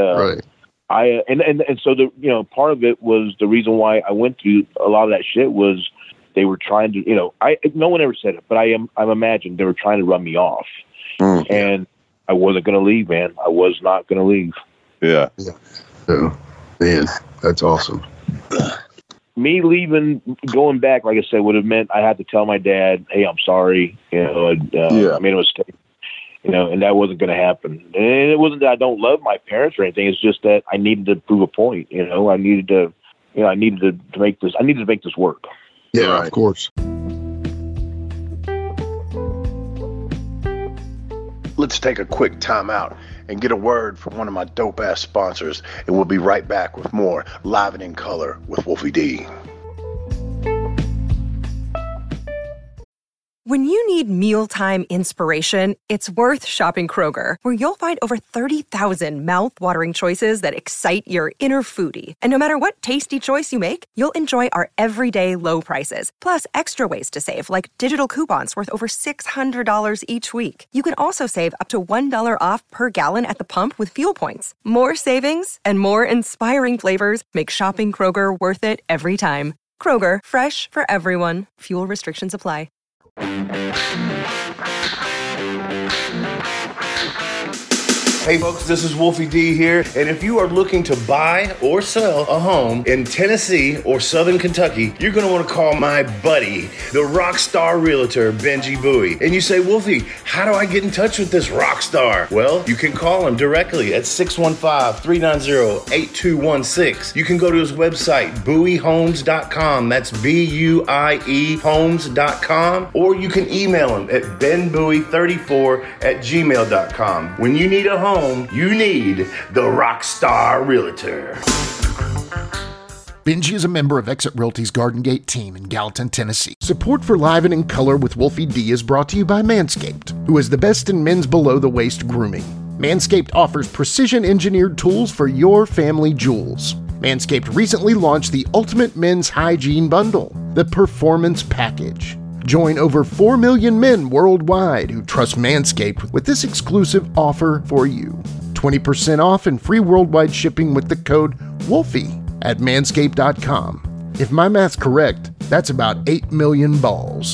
So the part of it was the reason why I went through a lot of that shit was they were trying to no one ever said it, but I'm imagined they were trying to run me off, and I wasn't going to leave, man. I was not going to leave. Yeah. Oh, man, that's awesome. Me leaving, going back, like I said, would have meant I had to tell my dad, "Hey, I'm sorry. I made a mistake." And that wasn't going to happen. And it wasn't that I don't love my parents or anything. It's just that I needed to prove a point. I needed to make this. I needed to make this work. Yeah, right. Of course. Let's take a quick time out and get a word from one of my dope-ass sponsors, and we'll be right back with more Live and in Color with Wolfie D. When you need mealtime inspiration, it's worth shopping Kroger, where you'll find over 30,000 mouth-watering choices that excite your inner foodie. And no matter what tasty choice you make, you'll enjoy our everyday low prices, plus extra ways to save, like digital coupons worth over $600 each week. You can also save up to $1 off per gallon at the pump with fuel points. More savings and more inspiring flavors make shopping Kroger worth it every time. Kroger, fresh for everyone. Fuel restrictions apply. Hey folks, this is Wolfie D here, and if you are looking to buy or sell a home in Tennessee or Southern Kentucky, you're going to want to call my buddy, the rock star realtor, Benji Bowie. And you say, "Wolfie, how do I get in touch with this rock star?" Well, you can call him directly at 615-390-8216. You can go to his website, BowieHomes.com. That's BUIE Homes.com. Or you can email him at benbowie34@gmail.com. When you need a home, you need the Rockstar Realtor. Benji is a member of Exit Realty's Garden Gate team in Gallatin, Tennessee. Support for Live and in Color with Wolfie D is brought to you by Manscaped, who is the best in men's below-the-waist grooming. Manscaped offers precision-engineered tools for your family jewels. Manscaped recently launched the Ultimate Men's Hygiene Bundle, the Performance Package. Join over 4 million men worldwide who trust Manscaped with this exclusive offer for you. 20% off and free worldwide shipping with the code WOLFIE at manscaped.com. If my math's correct, that's about 8 million balls.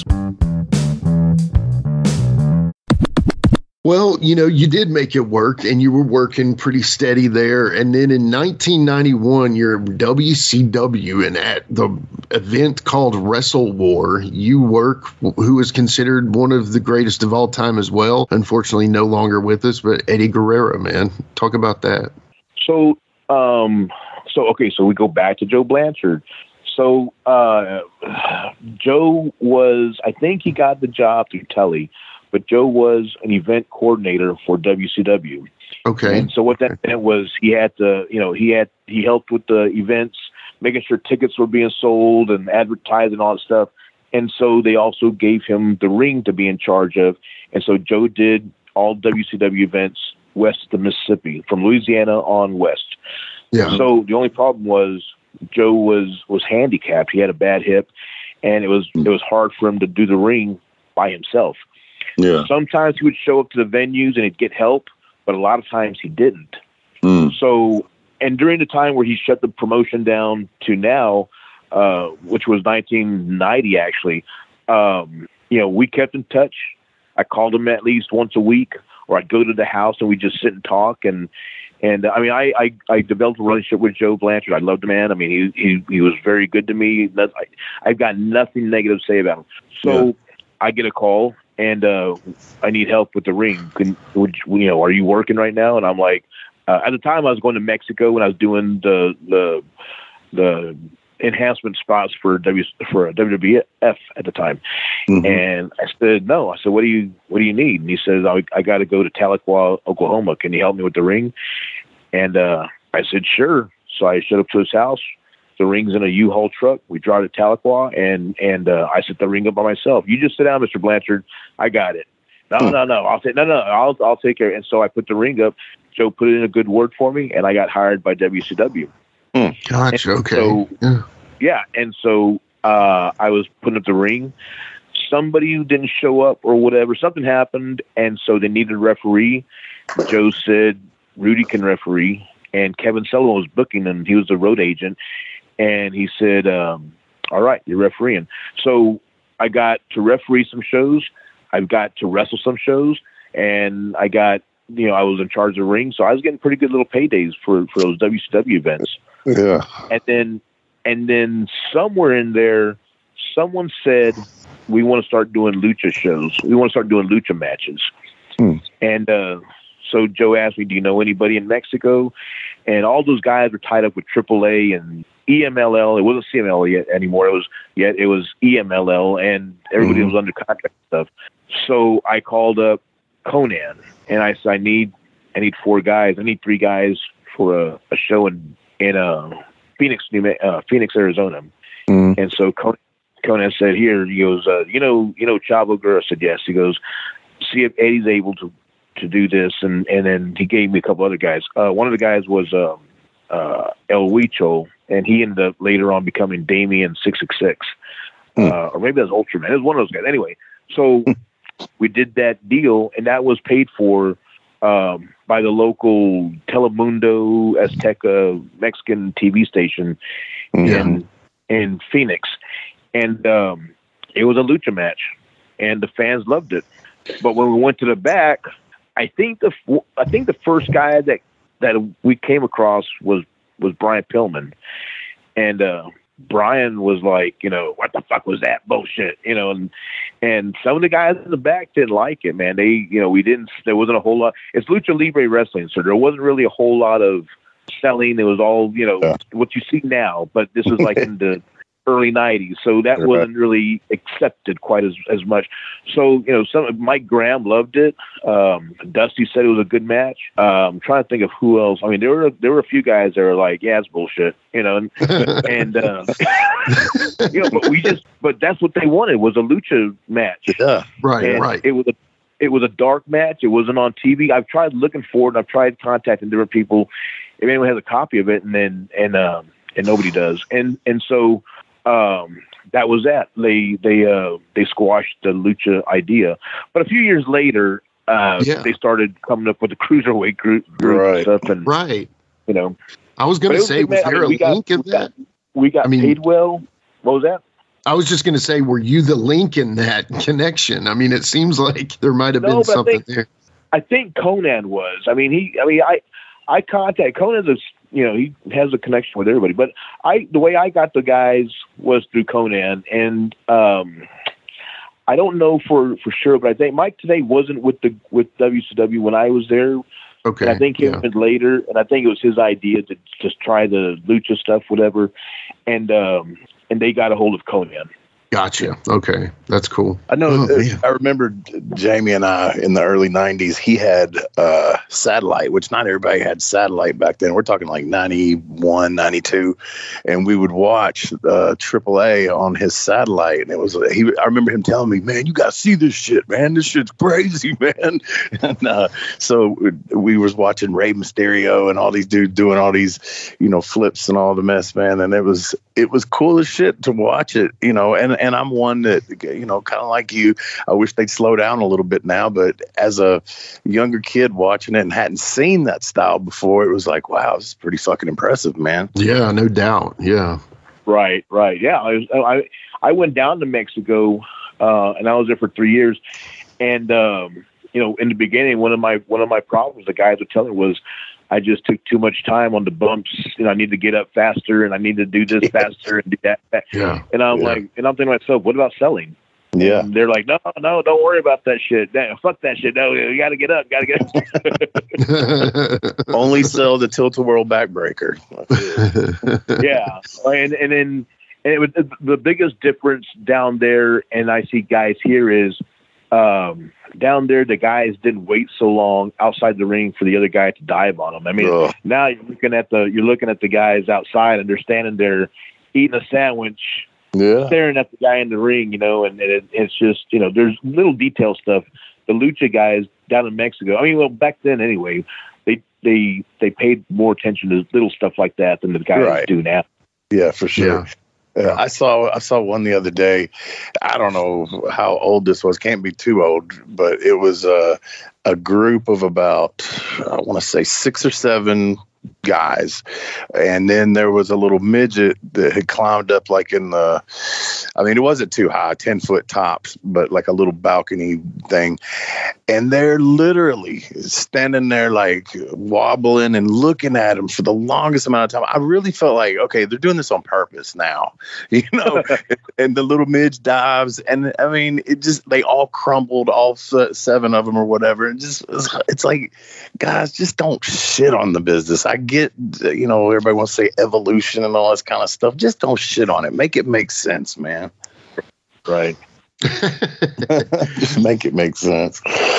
Well, you did make it work, and you were working pretty steady there. And then in 1991, you're at WCW, and at the event called Wrestle War, you work who is considered one of the greatest of all time as well. Unfortunately, no longer with us, but Eddie Guerrero, man. Talk about that. So we go back to Joe Blanchard. So Joe was, I think he got the job through Telly, but Joe was an event coordinator for WCW. Okay. And so what that meant was he had to, he helped with the events, making sure tickets were being sold and advertising and all that stuff. And so they also gave him the ring to be in charge of. And so Joe did all WCW events west of the Mississippi, from Louisiana on west. Yeah. So the only problem was Joe was handicapped. He had a bad hip, and it was hard for him to do the ring by himself. Yeah. Sometimes he would show up to the venues and he'd get help, but a lot of times he didn't. So, and during the time where he shut the promotion down to now, which was 1990 actually, we kept in touch. I called him at least once a week, or I'd go to the house and we'd just sit and talk. And I mean, I developed a relationship with Joe Blanchard. I loved the man. I mean, he was very good to me. I've got nothing negative to say about him. So I get a call, and I need help with the ring. Are you working right now? And I'm like, at the time I was going to Mexico when I was doing the enhancement spots for WWF at the time. Mm-hmm. And I said, no. I said, what do you need? And he says, I got to go to Tahlequah, Oklahoma. Can you help me with the ring? And I said, sure. So I showed up to his house. The ring's in a U-Haul truck. We drive to Tahlequah, and I set the ring up by myself. You just sit down, Mr. Blanchard. I got it. No. I'll take care of it. And so I put the ring up. Joe put in a good word for me, and I got hired by WCW. Gotcha. Okay. So, and so I was putting up the ring. Somebody who didn't show up or whatever, something happened, and so they needed a referee. Joe said Rudy can referee, and Kevin Sullivan was booking him. He was the road agent, and he said, all right, you're refereeing. So I got to referee some shows. I've got to wrestle some shows, and I got, I was in charge of the ring, so I was getting pretty good little paydays for those WCW events. Yeah. And then somewhere in there, someone said, we want to start doing lucha shows. We want to start doing lucha matches. And so Joe asked me, do you know anybody in Mexico? And all those guys were tied up with AAA and EMLL. It wasn't CMLL yet anymore. It was EMLL, and everybody was under contract and stuff. So I called up Conan, and I said, I need 4 guys. I need 3 guys for a show in Phoenix, Arizona. And so Conan said, here, he goes, you know Chavo Guerrero? I said, yes. He goes, see if Eddie's able to do this. And then he gave me a couple other guys. One of the guys was El Huicho, and he ended up later on becoming Damien 666. Or maybe that was Ultraman. It was one of those guys. Anyway, so we did that deal, and that was paid for by the local Telemundo Azteca Mexican TV station in Phoenix. And it was a lucha match, and the fans loved it. But when we went to the back, I think the first guy that we came across was Brian Pillman. And Brian was like, what the fuck was that bullshit? And some of the guys in the back didn't like it, man. There wasn't a whole lot. It's Lucha Libre Wrestling, so there wasn't really a whole lot of selling. It was all, what you see now, but this was like in the early 90s. So that wasn't really accepted quite as much. So, Mike Graham loved it. Dusty said it was a good match. I'm trying to think of who else. I mean, there were a few guys that were like, yeah, it's bullshit, and but that's what they wanted, was a lucha match. Yeah. Right. It was a dark match. It wasn't on TV. I've tried looking for it, and I've tried contacting different people. If anyone has a copy of it, and nobody does. And so that was that. They squashed the lucha idea. But a few years later, they started coming up with the cruiserweight group Right. stuff, and Right. you know, I was going to say, was there a link in that? We got paid well. What was that? I was just going to say, were you the link in that connection? I mean, it seems like there might have been something there. I think Conan was. I contact Conan's he has a connection with everybody, but the way I got the guys was through Conan, and I don't know for sure, but I think Mike today wasn't with WCW when I was there. Okay. And I think he went later, and I think it was his idea to just try the lucha stuff, whatever, and they got a hold of Conan. Gotcha. Okay. That's cool. I know. I remember Jamie and I in the early 90s, he had satellite, which not everybody had satellite back then. We're talking like 91, 92. And we would watch AAA on his satellite. And it was, I remember him telling me, man, you got to see this shit, man. This shit's crazy, man. And so we was watching Rey Mysterio and all these dudes doing all these, flips and all the mess, man. And it was cool as shit to watch it, and I'm one that, kind of like you, I wish they'd slow down a little bit now, but as a younger kid watching it and hadn't seen that style before, it was like, wow, this is pretty fucking impressive, man. Yeah, no doubt. Yeah. Right. Yeah. I went down to Mexico, and I was there for 3 years. And, in the beginning, one of my problems, the guys were telling me, was I just took too much time on the bumps. I need to get up faster, and I need to do this faster and do that. Yeah. And I'm like, and I'm thinking to myself, what about selling? Yeah. And they're like, no, don't worry about that shit. Fuck that shit. No, you got to get up. Only sell the tilt-a-whirl backbreaker. Yeah. And it was the biggest difference down there, and I see guys here is, down there, the guys didn't wait so long outside the ring for the other guy to dive on them. I mean, now you're looking at the guys outside, and they're standing there eating a sandwich, staring at the guy in the ring, and it's just, there's little detail stuff. The lucha guys down in Mexico, back then anyway, they paid more attention to little stuff like that than the guys do now. Yeah, for sure. Yeah. I saw one the other day. I don't know how old this was. Can't be too old, but it was a group of about, I want to say 6 or 7 guys, and then there was a little midget that had climbed up like in the, it wasn't too high, 10-foot tops, but like a little balcony thing, and they're literally standing there like wobbling and looking at him for the longest amount of time. I really felt like, okay, they're doing this on purpose now, and the little midge dives, and it just, they all crumbled, all 7 of them or whatever, and just, it's like, guys, just don't shit on the business. I get, everybody wants to say evolution and all this kind of stuff. Just don't shit on it. Make it make sense, man. Right. Just make it make sense.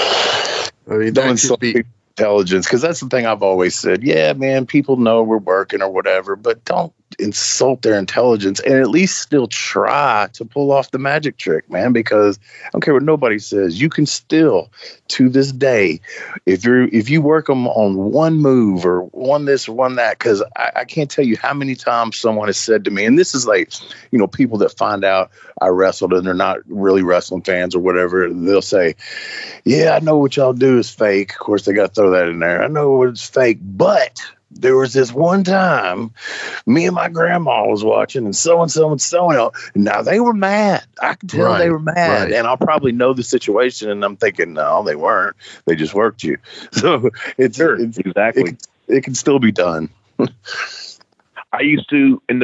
That should be intelligence, because that's the thing I've always said. Yeah, man, people know we're working or whatever, but don't insult their intelligence, and at least still try to pull off the magic trick, man, because I don't care what nobody says, you can still, to this day, if you work them on one move or one this or one that, because I can't tell you how many times someone has said to me, and this is like, people that find out I wrestled and they're not really wrestling fans or whatever, they'll say, yeah, I know what y'all do is fake. Of course, they got to throw that in there. I know it's fake, but there was this one time me and my grandma was watching, and so-and-so and so-and-so. Now, they were mad. I can tell they were mad. And I'll probably know the situation, and I'm thinking, no, they weren't. They just worked you. So it's exactly. It can still be done. I used to, in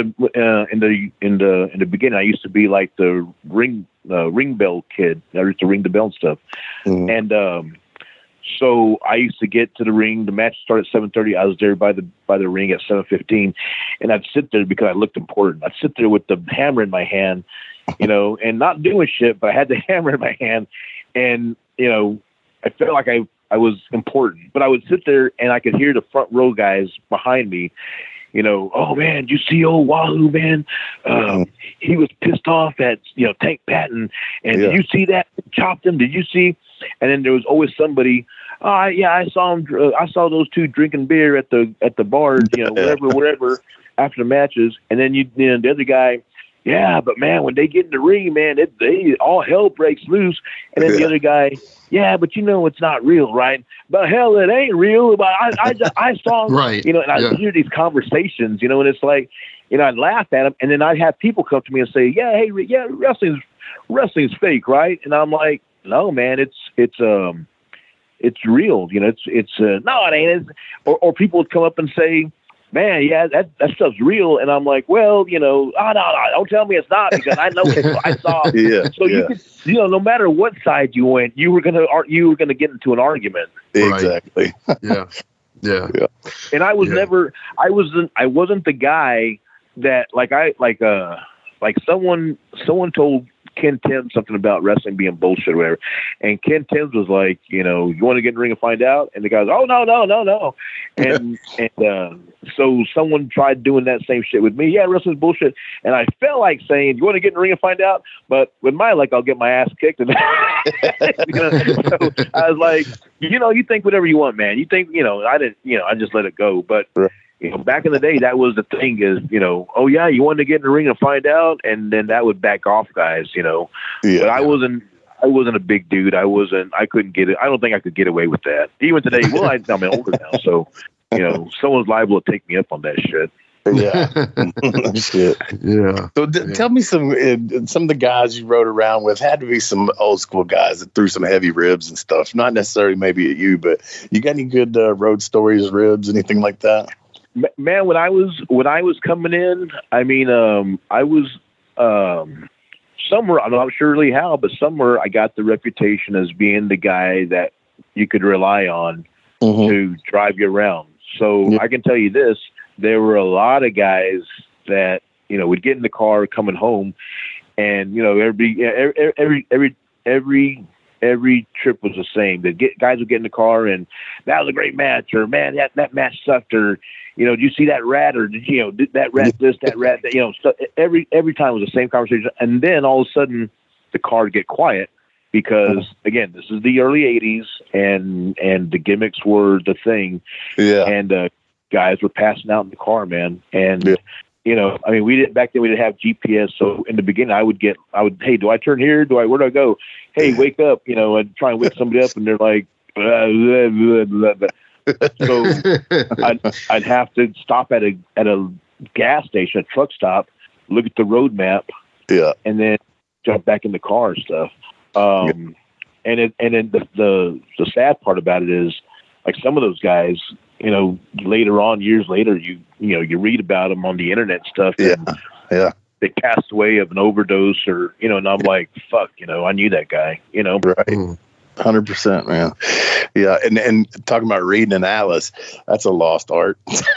the beginning, I used to be like the ring bell kid. I used to ring the bell and stuff. Mm-hmm. And so I used to get to the ring. The match started at 7:30. I was there by the ring at 7:15, and I'd sit there because I looked important. I'd sit there with the hammer in my hand, and not doing shit, but I had the hammer in my hand, and I felt like I was important. But I would sit there, and I could hear the front row guys behind me. Oh man, did you see old Wahoo, man? He was pissed off at Tank Patton, and did you see that? Chopped him. Did you see? And then there was always somebody. I saw him. I saw those two drinking beer at the bar. Whatever. After the matches, and then the other guy, yeah, but man, when they get in the ring, man, they all hell breaks loose. And then the other guy, yeah, but it's not real, right? But hell, it ain't real. But I saw, right. And I hear these conversations, and it's like, I'd laugh at them, and then I'd have people come to me and say, yeah, hey, yeah, wrestling's fake, right? And I'm like, no, man, it's real. It's no, it ain't. Or people would come up and say, man, yeah, that stuff's real. And I'm like, well, no, don't tell me it's not, because I know it. I saw. So you could, no matter what side you went, you were gonna get into an argument. Exactly. Yeah. And I was I wasn't the guy that someone told Ken Timms something about wrestling being bullshit or whatever. And Ken Timms was like, you want to get in the ring and find out? And the guy's, oh, no. And so someone tried doing that same shit with me. Yeah, wrestling's bullshit. And I felt like saying, you want to get in the ring and find out? But with my luck, I'll get my ass kicked. And so I was like, you think whatever you want, man. You think, I didn't, I just let it go. But back in the day, that was the thing is, oh yeah, you wanted to get in the ring and find out, and then that would back off guys, But I wasn't a big dude. I couldn't get it. I don't think I could get away with that. Even today, well, I'm older now, so, someone's liable to take me up on that shit. Yeah. Shit. Yeah. So tell me some of the guys you rode around with had to be some old school guys that threw some heavy ribs and stuff. Not necessarily maybe at you, but you got any good road stories, ribs, anything like that? Man, when I was coming in, I mean, I was somewhere, I'm not sure really how, but somewhere I got the reputation as being the guy that you could rely on to drive you around. So I can tell you this, there were a lot of guys that, would get in the car coming home, and, every trip was the same. Guys would get in the car and that was a great match, or man, that match sucked, or, did you see that rat, or did that rat this, that rat that, so every time it was the same conversation. And then all of a sudden the car would get quiet because again, this is the early 80s and the gimmicks were the thing. Yeah. And guys were passing out in the car, man. And I mean, back then we didn't have GPS. So in the beginning I would, hey, do I turn here? Where do I go? Hey, wake up. I'd try and wake somebody up and they're like, blah, blah, blah, blah, blah. So I'd have to stop at a gas station, a truck stop, look at the road map, and then jump back in the car and stuff. And then the sad part about it is, like, some of those guys, later on, years later, you read about them on the internet and stuff. And they passed away of an overdose, or and I'm like, fuck, I knew that guy, right. 100%, man. Yeah, and talking about reading an atlas, that's a lost art.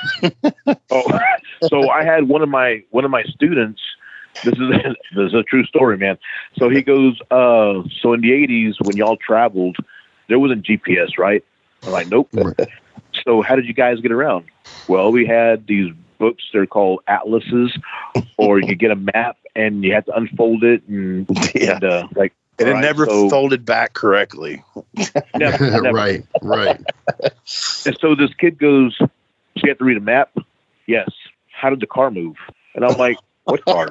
So I had one of my students. This is a true story, man. So he goes, so in the 80s when y'all traveled, there wasn't GPS, right? I'm like, nope. So how did you guys get around? Well, we had these books. They're called atlases, or you get a map and you have to unfold it and and it never folded back correctly. Never. Right. And so this kid goes, so you have to read a map? Yes. How did the car move? And I'm like, what car?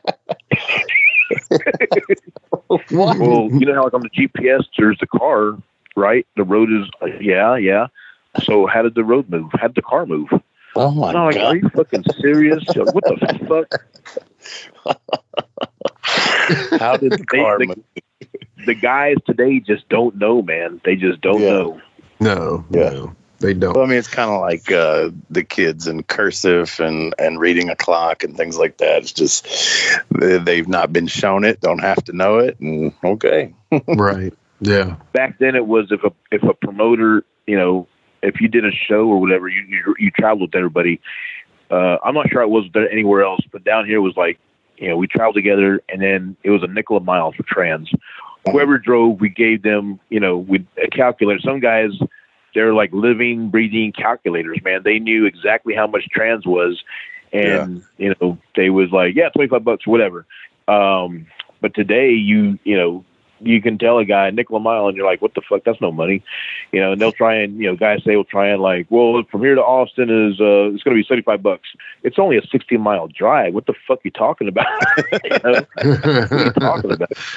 Well, like on the GPS, there's the car, right? The road is, yeah. So how did the road move? How did the car move? Oh my God. Are you fucking serious? What the fuck? How did the car move? The guys today just don't know, man. They just don't know. No, they don't. Well, I mean, it's kind of like the kids in cursive and reading a clock and things like that. It's just they've not been shown it, don't have to know it, and okay. Right. Yeah. Back then, it was if a promoter, if you did a show or whatever, you traveled with everybody. I'm not sure it was there anywhere else, but down here it was like, we traveled together, and then it was a nickel a mile for trans. Whoever drove, we gave them, with a calculator. Some guys, they're like living, breathing calculators, man. They knew exactly how much trans was, and they was like, $25 or whatever. But today, you can tell a guy nickel a mile, and you're like, what the fuck? That's no money, and they'll try and, guys say will try and like, well, from here to Austin is, it's going to be $75. It's only a 16-mile drive. What the fuck are you talking about? What are you talking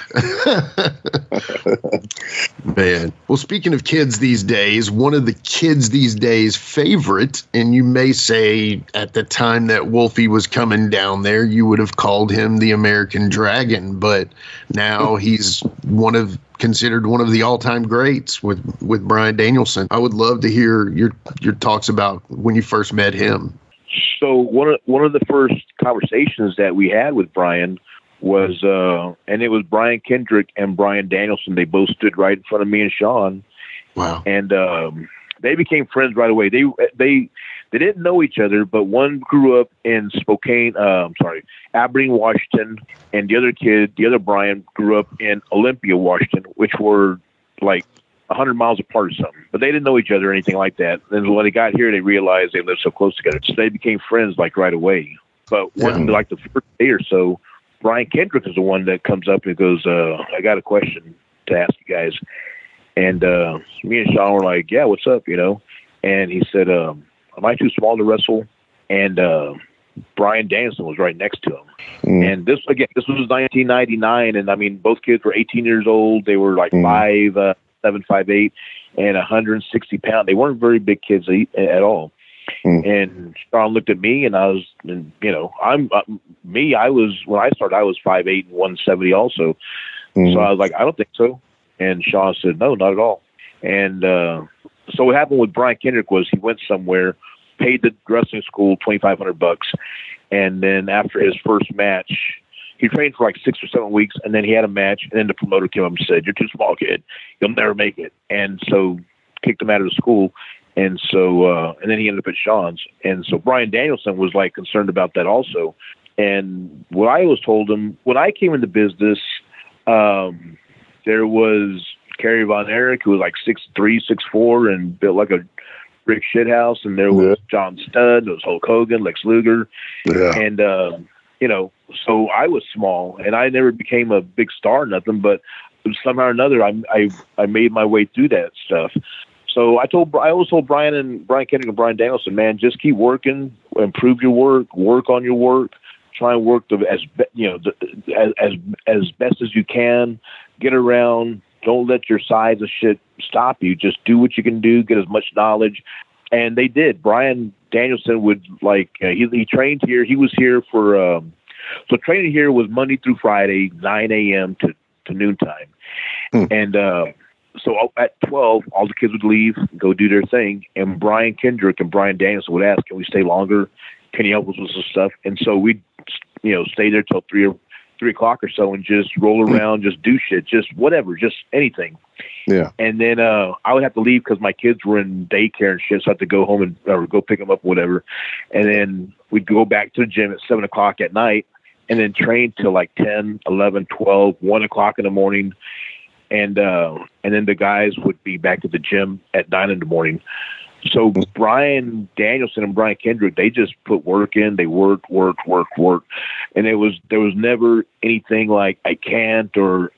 about? Man. Well, speaking of kids these days, one of the kids these days' favorite, and you may say at the time that Wolfie was coming down there, you would have called him the American Dragon, but now he's considered one of the all-time greats with Bryan Danielson. I would love to hear your talks about when you first met him. So one of the first conversations that we had with Bryan was, and it was Brian Kendrick and Bryan Danielson. They both stood right in front of me and Sean. Wow. And they became friends right away. They didn't know each other, but one grew up in Aberdeen, Washington, and the other Brian, grew up in Olympia, Washington, which were like 100 miles apart or something. But they didn't know each other or anything like that. And when they got here, they realized they lived so close together. So they became friends like right away. But like the first day or so, Brian Kendrick is the one that comes up and goes, I got a question to ask you guys. And me and Sean were like, yeah, what's up, And he said, am I too small to wrestle? And Bryan Danielson was right next to him. And this was 1999. And I mean, both kids were 18 years old. They were like 5'7", 5'8", and 160 pounds. They weren't very big kids at all. And Sean looked at me, and I was, when I started, I was 5'8" and 170 also. So I was like, I don't think so. And Sean said, no, not at all. And so what happened with Brian Kendrick was he went somewhere, paid the wrestling school $2,500, and then after his first match, he trained for like 6 or 7 weeks, and then he had a match, and then the promoter came up and said, you're too small, kid. You'll never make it. And so kicked him out of the school. And so, and then he ended up at Sean's. And so Bryan Danielson was like concerned about that also. And what I always told him, when I came into business, there was Kerry Von Erich, who was like 6'3", 6'4", and built like a brick shithouse. And there was John Studd, there was Hulk Hogan, Lex Luger. Yeah. And, so I was small, and I never became a big star or nothing, but somehow or another, I made my way through that stuff. So I always told Brian Kendrick and Bryan Danielson, man, just keep working, improve your work on your work, try and work as best as you can, get around, don't let your size and shit stop you. Just do what you can do, get as much knowledge. And they did. Bryan Danielson would he trained here. He was here for, so training here was Monday through Friday, 9 a.m. to noontime. And, so at 12, all the kids would leave, go do their thing, and Brian Kendrick and Bryan Danielson would ask, can we stay longer? Can you help us with some stuff? And so we'd, stay there till 3 o'clock or so and just roll around, just do shit, just whatever, just anything. Yeah. And then I would have to leave because my kids were in daycare and shit, so I had to go home or go pick them up, whatever. And then we'd go back to the gym at 7 o'clock at night and then train till like 10, 11, 12, 1 o'clock in the morning. And then the guys would be back at the gym at 9 in the morning. So Bryan Danielson and Brian Kendrick, they just put work in. They worked. And there was never anything like I can't or,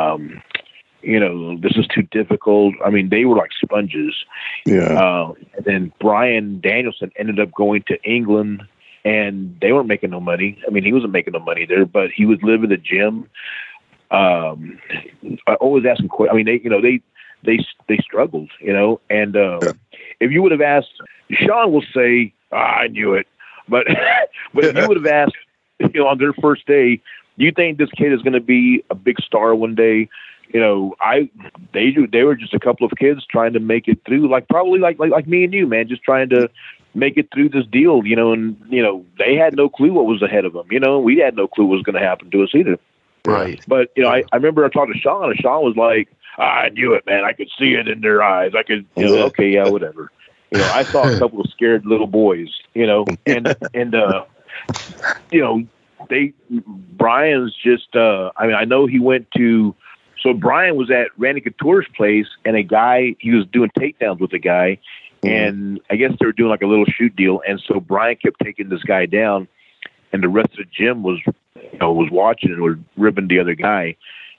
this is too difficult. I mean, they were like sponges. Yeah. And then Bryan Danielson ended up going to England, and they weren't making no money. I mean, he wasn't making no money there, but he was living in the gym. I always ask them questions. I mean, they struggled, and if you would have asked, Sean will say, I knew it. But if you would have asked, on their first day, do you think this kid is going to be a big star one day? They were just a couple of kids trying to make it through, probably like me and you, man, just trying to make it through this deal, and they had no clue what was ahead of them. We had no clue what was going to happen to us either. Right. But, I remember I talked to Sean, and Sean was like, I knew it, man. I could see it in their eyes. I could, okay, yeah, whatever. I saw a couple of scared little boys, and Brian's just, I know he went to, so Brian was at Randy Couture's place, and he was doing takedowns with a guy, and I guess they were doing like a little shoot deal. And so Brian kept taking this guy down, and the rest of the gym was watching and was ribbing the other guy.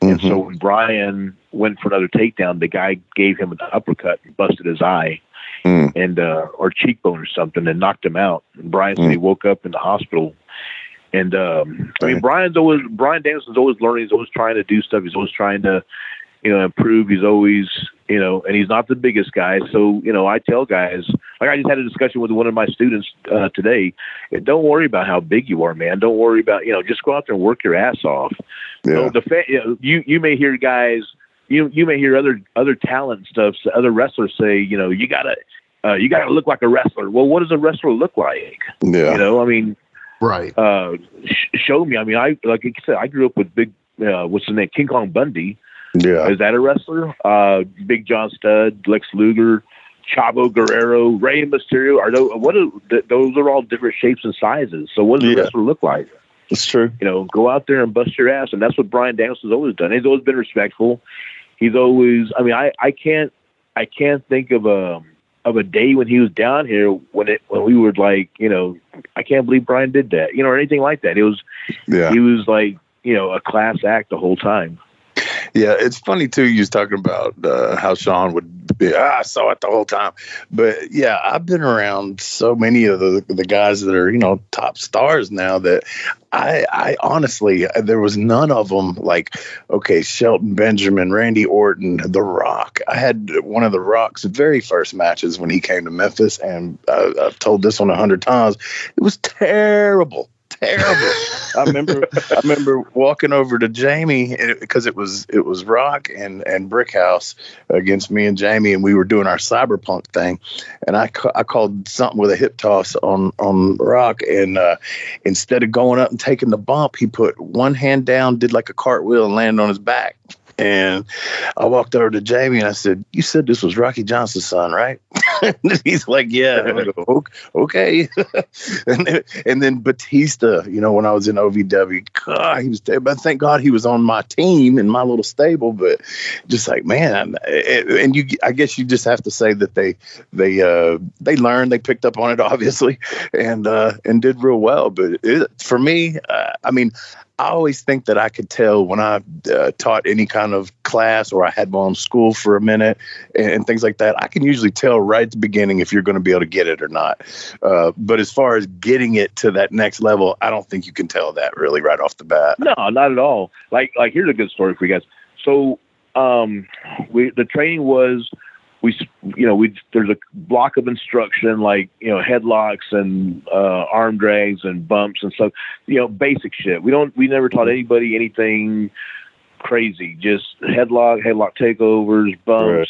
And so when Brian went for another takedown, the guy gave him an uppercut and busted his eye and or cheekbone or something and knocked him out. And Brian said he woke up in the hospital. And I mean, Brian Danielson's always learning. He's always trying to do stuff. He's always trying to, improve. He's always, and he's not the biggest guy. So, I tell guys, like I just had a discussion with one of my students today. Don't worry about how big you are, man. Don't worry about, just go out there and work your ass off. Yeah. So you may hear guys, you may hear other talent stuff, other wrestlers say, you gotta look like a wrestler. Well, what does a wrestler look like? Yeah. I mean, right. Show me. I mean, like you said, I grew up with big, what's his name? King Kong Bundy. Yeah. Is that a wrestler? Big John Studd, Lex Luger, Chavo Guerrero, Rey Mysterio. Those are all different shapes and sizes. So what does a wrestler look like? That's true. Go out there and bust your ass. And that's what Brian Danielson's always done. He's always been respectful. He's always, I mean, I can't think of a day when he was down here when we were like, I can't believe Brian did that, or anything like that. He was like, a class act the whole time. Yeah, it's funny too. You was talking about how Sean would be. I saw it the whole time, but yeah, I've been around so many of the guys that are top stars now that I honestly there was none of them like Shelton Benjamin, Randy Orton, The Rock. I had one of The Rock's very first matches when he came to Memphis, and I've told this one 100 times. It was terrible. I remember walking over to Jamie because it was Rock and Brickhouse against me and Jamie, and we were doing our cyberpunk thing, and I called something with a hip toss on Rock, and instead of going up and taking the bump, he put one hand down, did like a cartwheel, and landed on his back. And I walked over to Jamie and I said, "You said this was Rocky Johnson's son, right?" He's like, "Yeah." And I go, "Okay." and then Batista, when I was in OVW, God, he was. But thank God he was on my team in my little stable. But just like, man, I guess you just have to say that they learned, they picked up on it, obviously, and did real well. But for me, I mean, I always think that I could tell when I taught any kind of class or I had my own school for a minute and things like that. I can usually tell right at the beginning if you're going to be able to get it or not. But as far as getting it to that next level, I don't think you can tell that really right off the bat. No, not at all. Like here's a good story for you guys. So the training was there's a block of instruction like headlocks and arm drags and bumps and stuff, basic shit. We never taught anybody anything crazy, just headlock takeovers, bumps,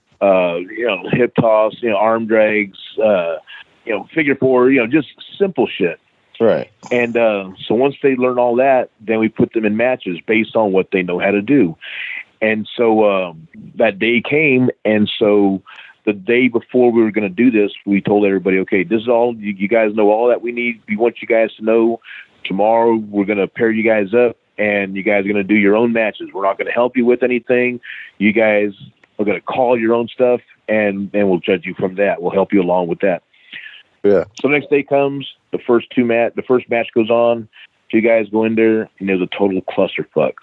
hip toss, arm drags, figure four, just simple shit. Right. And so once they learn all that, then we put them in matches based on what they know how to do. And so that day came, and so the day before we were going to do this, we told everybody, okay, this is all, you guys know all that we need. We want you guys to know tomorrow we're going to pair you guys up, and you guys are going to do your own matches. We're not going to help you with anything. You guys are going to call your own stuff, and we'll judge you from that. We'll help you along with that. Yeah. So the next day comes, the first match goes on. Two guys go in there, and there's a total clusterfuck.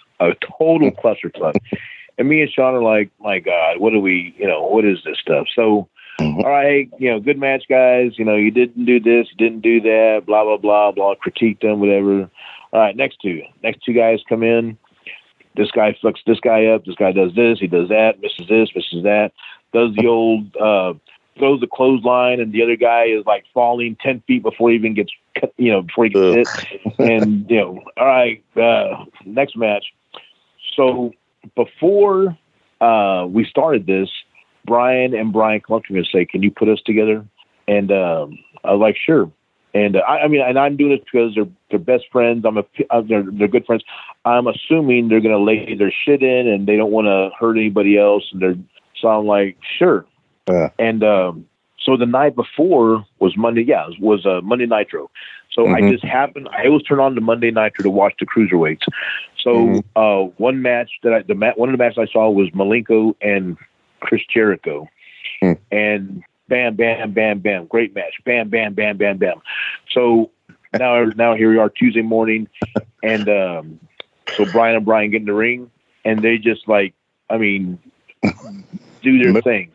And me and Sean are like, my God, what is this stuff? So, all right, good match, guys. You didn't do this, you didn't do that, blah, blah, blah, blah, critique them, whatever. All right, next two guys come in. This guy fucks this guy up. This guy does this, he does that, misses this, misses that, does the old, throws the clothesline, and the other guy is like falling 10 feet before he even gets, before he gets hit. And, all right, next match. So before we started this, Brian come up to me and say, "Can you put us together?" And I was like, "Sure." And I'm doing it because they're best friends. They're good friends. I'm assuming they're going to lay their shit in and they don't want to hurt anybody else. So I'm like, "Sure." And so the night before was Monday. Yeah, it was Monday Nitro. So I always turn on the Monday Nitro to watch the cruiserweights. So one of the matches I saw was Malenko and Chris Jericho, and bam, bam, bam, bam, great match, bam, bam, bam, bam, bam. So now here we are Tuesday morning, and so Brian and Brian get in the ring, and they just like, I mean, do their thing.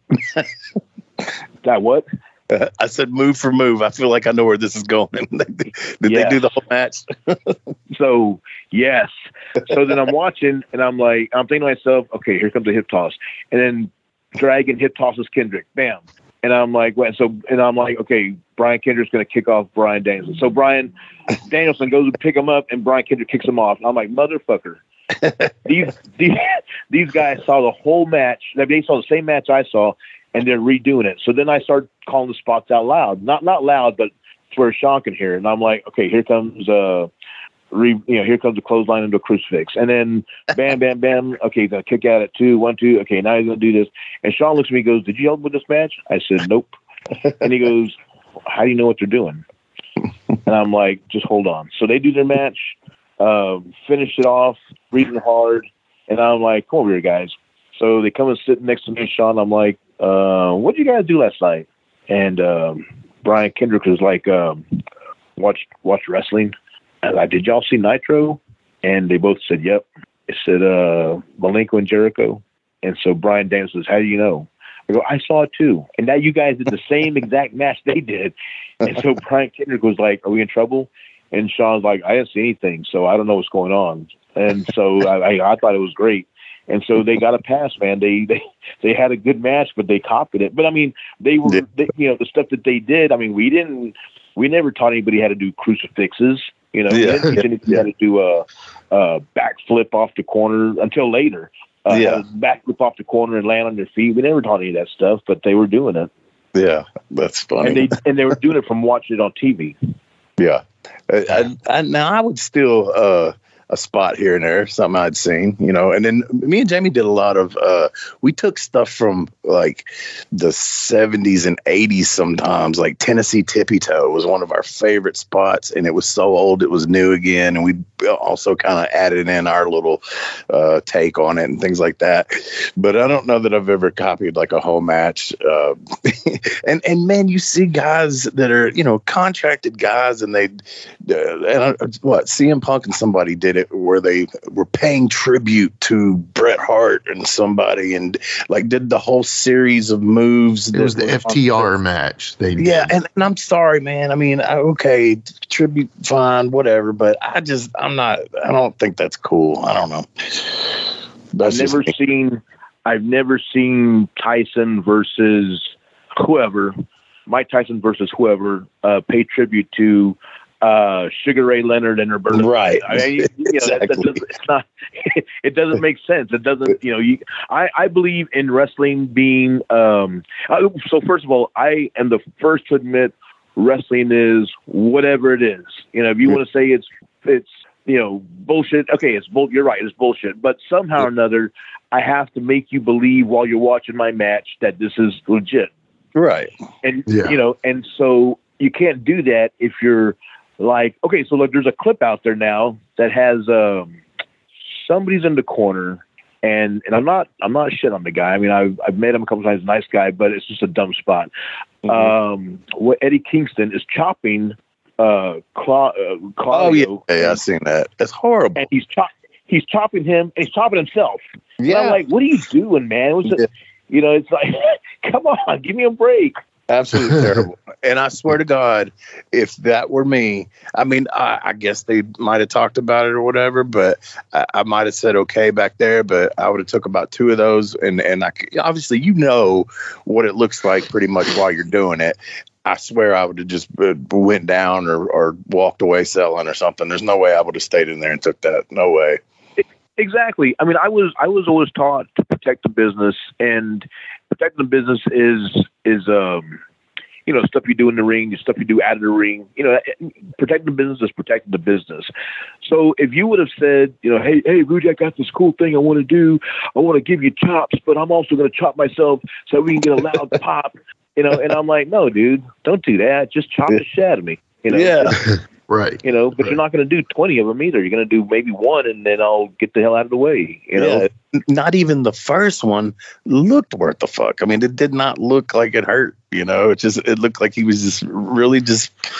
That what? I said move for move. I feel like I know where this is going. Did they do the whole match? So, yes. So then I'm watching, and I'm thinking to myself, okay, here comes the hip toss. And then Dragon hip tosses Kendrick. Bam. And I'm like, what? And I'm like, okay, Brian Kendrick's going to kick off Bryan Danielson. So Bryan Danielson goes to pick him up, and Brian Kendrick kicks him off. And I'm like, motherfucker. These guys saw the whole match. They saw the same match I saw, and they're redoing it. So then I start calling the spots out loud, not loud, but to where Sean can hear it. And I'm like, okay, here comes here comes the clothesline into a crucifix, and then bam, bam, bam. Okay, he's gonna kick out at 2, 1, 2. Okay, now he's gonna do this. And Sean looks at me, and goes, "Did you help with this match?" I said, "Nope." And he goes, "How do you know what they're doing?" And I'm like, "Just hold on." So they do their match, finish it off, breathing hard, and I'm like, "Come over here, guys." So they come and sit next to me, Sean. I'm like, "What did you guys do last night?" And Brian Kendrick was like, "Watch wrestling." And I, "Did y'all see Nitro?" And they both said, "Yep." It said Malenko and Jericho. And so Bryan Danielson says, "How do you know?" I go, "I saw it too." And now you guys did the same exact match they did. And so Brian Kendrick was like, "Are we in trouble?" And Sean's like, "I didn't see anything, so I don't know what's going on." And so I thought it was great. And so they got a pass, man. They had a good match, but they copied it. But I mean, the stuff that they did. I mean, we never taught anybody how to do crucifixes. We didn't teach anybody how to do a backflip off the corner until later. Backflip off the corner and land on their feet. We never taught any of that stuff, but they were doing it. Yeah, that's funny. And they were doing it from watching it on TV. Yeah. Now I would still a spot here and there, something I'd seen, and then me and Jamie did a lot of, we took stuff from like the 70s and 80s sometimes, like Tennessee Tippy Toe was one of our favorite spots, and it was so old it was new again, and we also kind of added in our little take on it and things like that. But I don't know that I've ever copied like a whole match. And man, you see guys that are, contracted guys, and CM Punk and somebody did it where they were paying tribute to Bret Hart and somebody, and like did the whole series of moves. It was the FTR match. They did. Yeah, and I'm sorry, man. I mean, okay, tribute, fine, whatever, but I don't think that's cool. I don't know. I've never seen Tyson versus whoever, Mike Tyson versus whoever, pay tribute to Sugar Ray Leonard and Roberta. Right. I mean, exactly. It doesn't make sense. It doesn't, I believe in wrestling being, so first of all, I am the first to admit wrestling is whatever it is. If you want to say it's bullshit. Okay. You're right. It's bullshit, but somehow or another, I have to make you believe while you're watching my match that this is legit. Right. And, and so you can't do that if you're like, okay, so look, there's a clip out there now that has somebody's in the corner, and I'm not shit on the guy. I mean, I've met him a couple times, nice guy, but it's just a dumb spot. What Eddie Kingston is chopping Claudio. Oh yeah, I've seen that. It's horrible. And he's chopping him, and he's chopping himself. Yeah. And I'm like, what are you doing, man? It's like, come on, give me a break. Absolutely terrible. And I swear to God, if that were me, I mean, I guess they might have talked about it or whatever, but I might have said okay back there, but I would have took about 2 of those. And obviously, what it looks like pretty much while you're doing it. I swear I would have just went down or walked away selling or something. There's no way I would have stayed in there and took that. No way. Exactly. I mean, I was always taught to protect the business, and protecting the business is stuff you do in the ring, stuff you do out of the ring. Protecting the business is protecting the business. So if you would have said, hey, Rudy, I got this cool thing I want to do. I want to give you chops, but I'm also going to chop myself so we can get a loud pop. And I'm like, no, dude, don't do that. Just chop the shit out of me. Yeah. Right. But you're not going to do 20 of them either. You're going to do maybe 1, and then I'll get the hell out of the way. Yeah. Not even the first one looked worth the fuck. I mean, it did not look like it hurt. It looked like he was just really just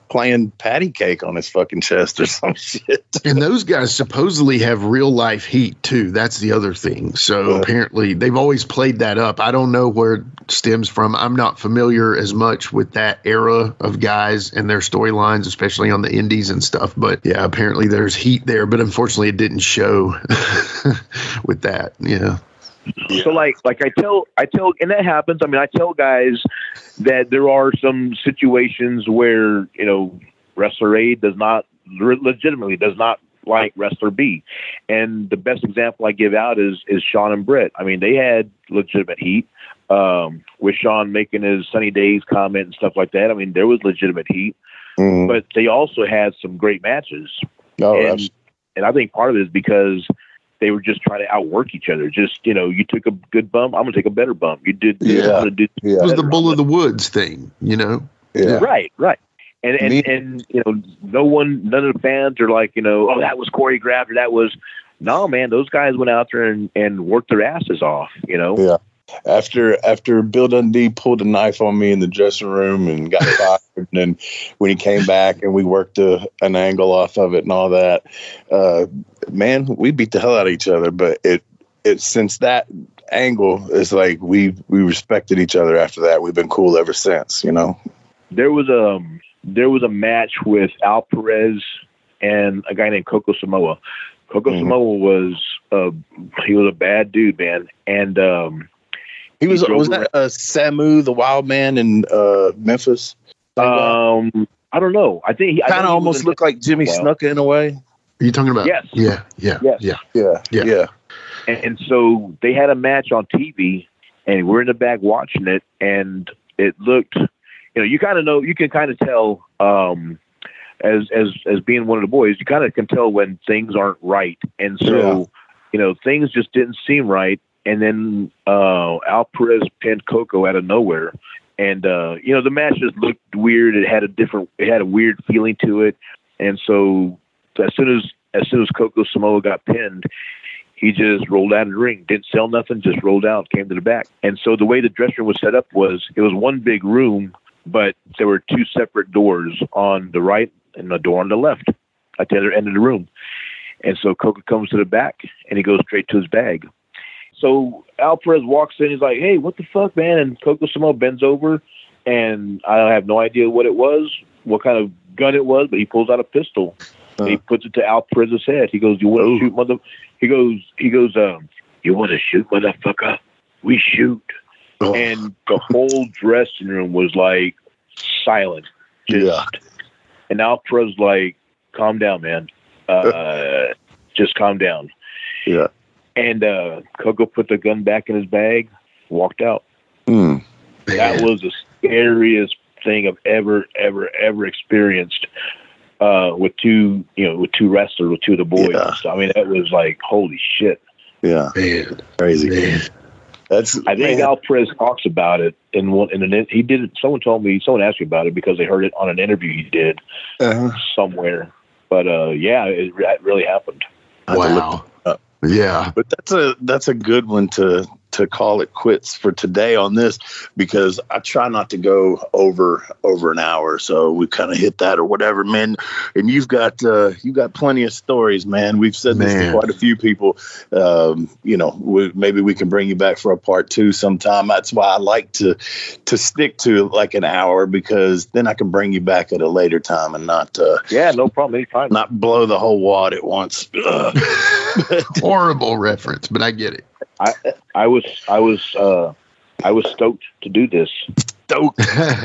playing patty cake on his fucking chest or some shit. And those guys supposedly have real life heat too. That's the other thing. So apparently they've always played that up. I don't know where it stems from. I'm not familiar as much with that era of guys and their storylines, especially on the indies and stuff. But yeah, apparently there's heat there, but unfortunately it didn't show with that. Yeah. So like I tell, and that happens. I mean, I tell guys that there are some situations where, you know, wrestler A legitimately does not like wrestler B. And the best example I give out is Sean and Britt. I mean, they had legitimate heat, with Sean making his Sunny Days comment and stuff like that. I mean, there was legitimate heat, but they also had some great matches. And I think part of it is because they were just trying to outwork each other. Just, you know, you took a good bump, I'm going to take a better bump. You did. It was the Bull of the Woods thing, you know? Yeah. Right. And you know, none of the fans are like, you know, oh, that was choreographed or that was, no, man, those guys went out there and worked their asses off, you know? Yeah. After Bill Dundee pulled a knife on me in the dressing room and got fired, and then when he came back and we worked an angle off of it and all that, man, we beat the hell out of each other. But it since that angle, it's like we respected each other after that. We've been cool ever since, you know. There was a match with Al Perez and a guy named Coco Samoa. Coco Samoa was a bad dude, man, and was that Samu the Wild Man in Memphis? I don't know. I think he kind of almost looked like Jimmy Snuka in a way. Are you talking about? Yes. Yeah. And so they had a match on TV, and we're in the back watching it, and it looked, you know, you can kind of tell, as being one of the boys, you kind of can tell when things aren't right, and so you know, things just didn't seem right. And then Al Perez pinned Coco out of nowhere. And, you know, the match just looked weird. It had a weird feeling to it. And so as soon as Coco Samoa got pinned, he just rolled out of the ring, didn't sell nothing, just rolled out, came to the back. And so the way the dressing room was set up was it was one big room, but there were two separate doors on the right and a door on the left at the other end of the room. And so Coco comes to the back and he goes straight to his bag. So Al Perez walks in. He's like, hey, what the fuck, man? And Coco Samoa bends over, and I have no idea what it was, what kind of gun it was, but he pulls out a pistol. He puts it to Al Perez's head. He goes, you want to shoot, mother? He goes, you want to shoot, motherfucker? We shoot. Oh. And the whole dressing room was like silent. And Al Perez like, calm down, man. Just calm down. Yeah. And Coco put the gun back in his bag, walked out. That was the scariest thing I've ever experienced with two wrestlers, with two of the boys. Yeah. So, I mean, that was like, holy shit. Yeah, man, crazy. Man. I think Al Perez talks about it he did it. Someone asked me about it because they heard it on an interview he did somewhere. But it really happened. Wow. Yeah, but that's a good one to call it quits for today on this, because I try not to go over an hour, so we kind of hit that or whatever, man. And you've got plenty of stories, man. We've said this to quite a few people. You know, maybe we can bring you back for a part 2 sometime. That's why I like to stick to like an hour, because then I can bring you back at a later time and not no problem, anytime. Not blow the whole wad at once. Horrible reference, but I get it. I was stoked to do this. Stoked.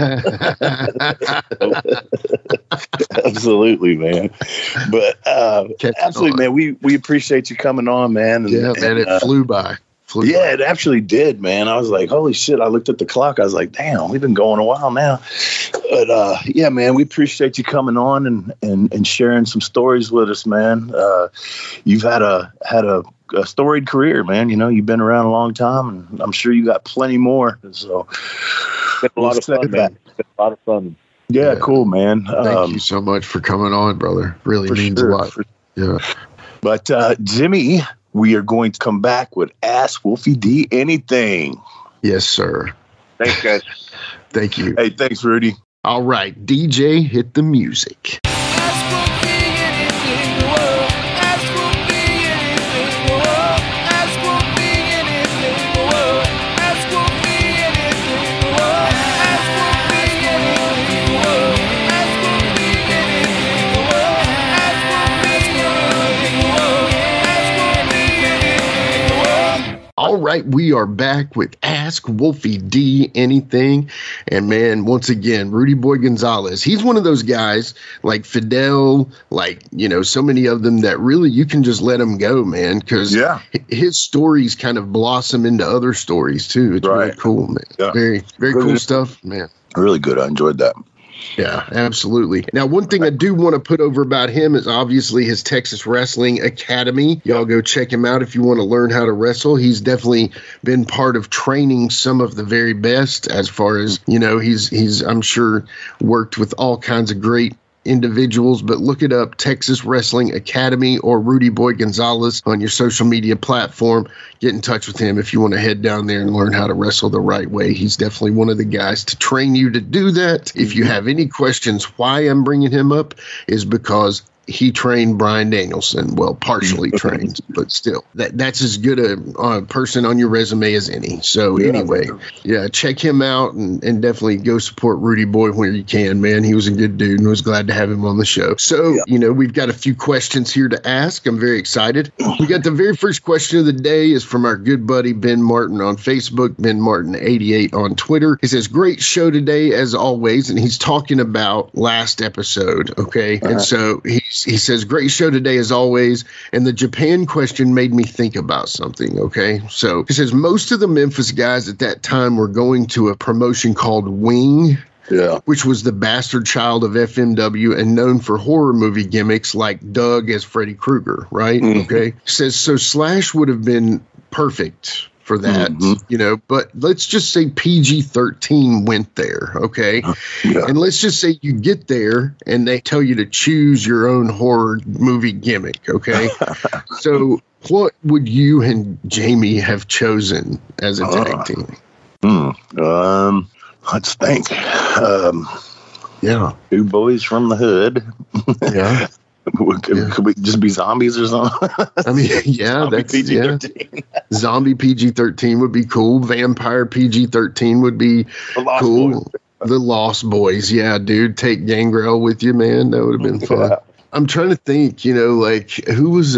Absolutely, man. But absolutely, man. We appreciate you coming on, man. Man, it flew by. It actually did, man. I was like, holy shit. I looked at the clock. I was like, damn, we've been going a while now. But yeah, man, we appreciate you coming on and sharing some stories with us, man. You've had a storied career, man. You know, you've been around a long time, and I'm sure you got plenty more. So it's been a lot of fun, man. It's been a lot of fun. Yeah, cool, man. Thank you so much for coming on, brother. Really means a lot. Yeah. But Jimmy, we are going to come back with Ask Wolfie D Anything. Yes, sir. Thanks, guys. Thank you. Hey, thanks, Rudy. All right, DJ, hit the music. All right, we are back with Ask Wolfie D Anything. And man, once again, Rudy Boy Gonzalez, he's one of those guys like Fidel, like, you know, so many of them that really you can just let him go, man, because his stories kind of blossom into other stories too. It's really cool, man. Yeah. Very, very cool stuff, man. Really good. I enjoyed that. Yeah, absolutely. Now, one thing I do want to put over about him is obviously his Texas Wrestling Academy. Y'all go check him out if you want to learn how to wrestle. He's definitely been part of training some of the very best as far as, you know, he's I'm sure worked with all kinds of great individuals, but look it up, Texas Wrestling Academy or Rudy Boy Gonzalez on your social media platform. Get in touch with him if you want to head down there and learn how to wrestle the right way. He's definitely one of the guys to train you to do that. If you have any questions why I'm bringing him up is because he trained Bryan Danielson. Well, partially trained, but still, that's as good a person on your resume as any. So anyway, check him out and definitely go support Rudy Boy where you can, man. He was a good dude and was glad to have him on the show. So, you know, we've got a few questions here to ask. I'm very excited. We got the very first question of the day is from our good buddy Ben Martin on Facebook, Ben Martin 88 on Twitter. He says, great show today as always. And he's talking about last episode. Okay. And so he says, great show today as always. And the Japan question made me think about something. Okay. So he says, most of the Memphis guys at that time were going to a promotion called Wing. Yeah. Which was the bastard child of FMW and known for horror movie gimmicks like Doug as Freddy Krueger, right? Okay. Says, so Slash would have been perfect for that, you know, but let's just say PG-13 went there, okay? And let's just say you get there and they tell you to choose your own horror movie gimmick, okay? So what would you and Jamie have chosen as a tag team? Let's think. Two boys from the hood. Could we just be zombies or something? I mean, that's PG-13. Zombie PG-13 would be cool. Vampire PG-13 would be cool. The Lost Boys, dude. Take Gangrel with you, man. That would have been fun. I'm trying to think, you know, like who was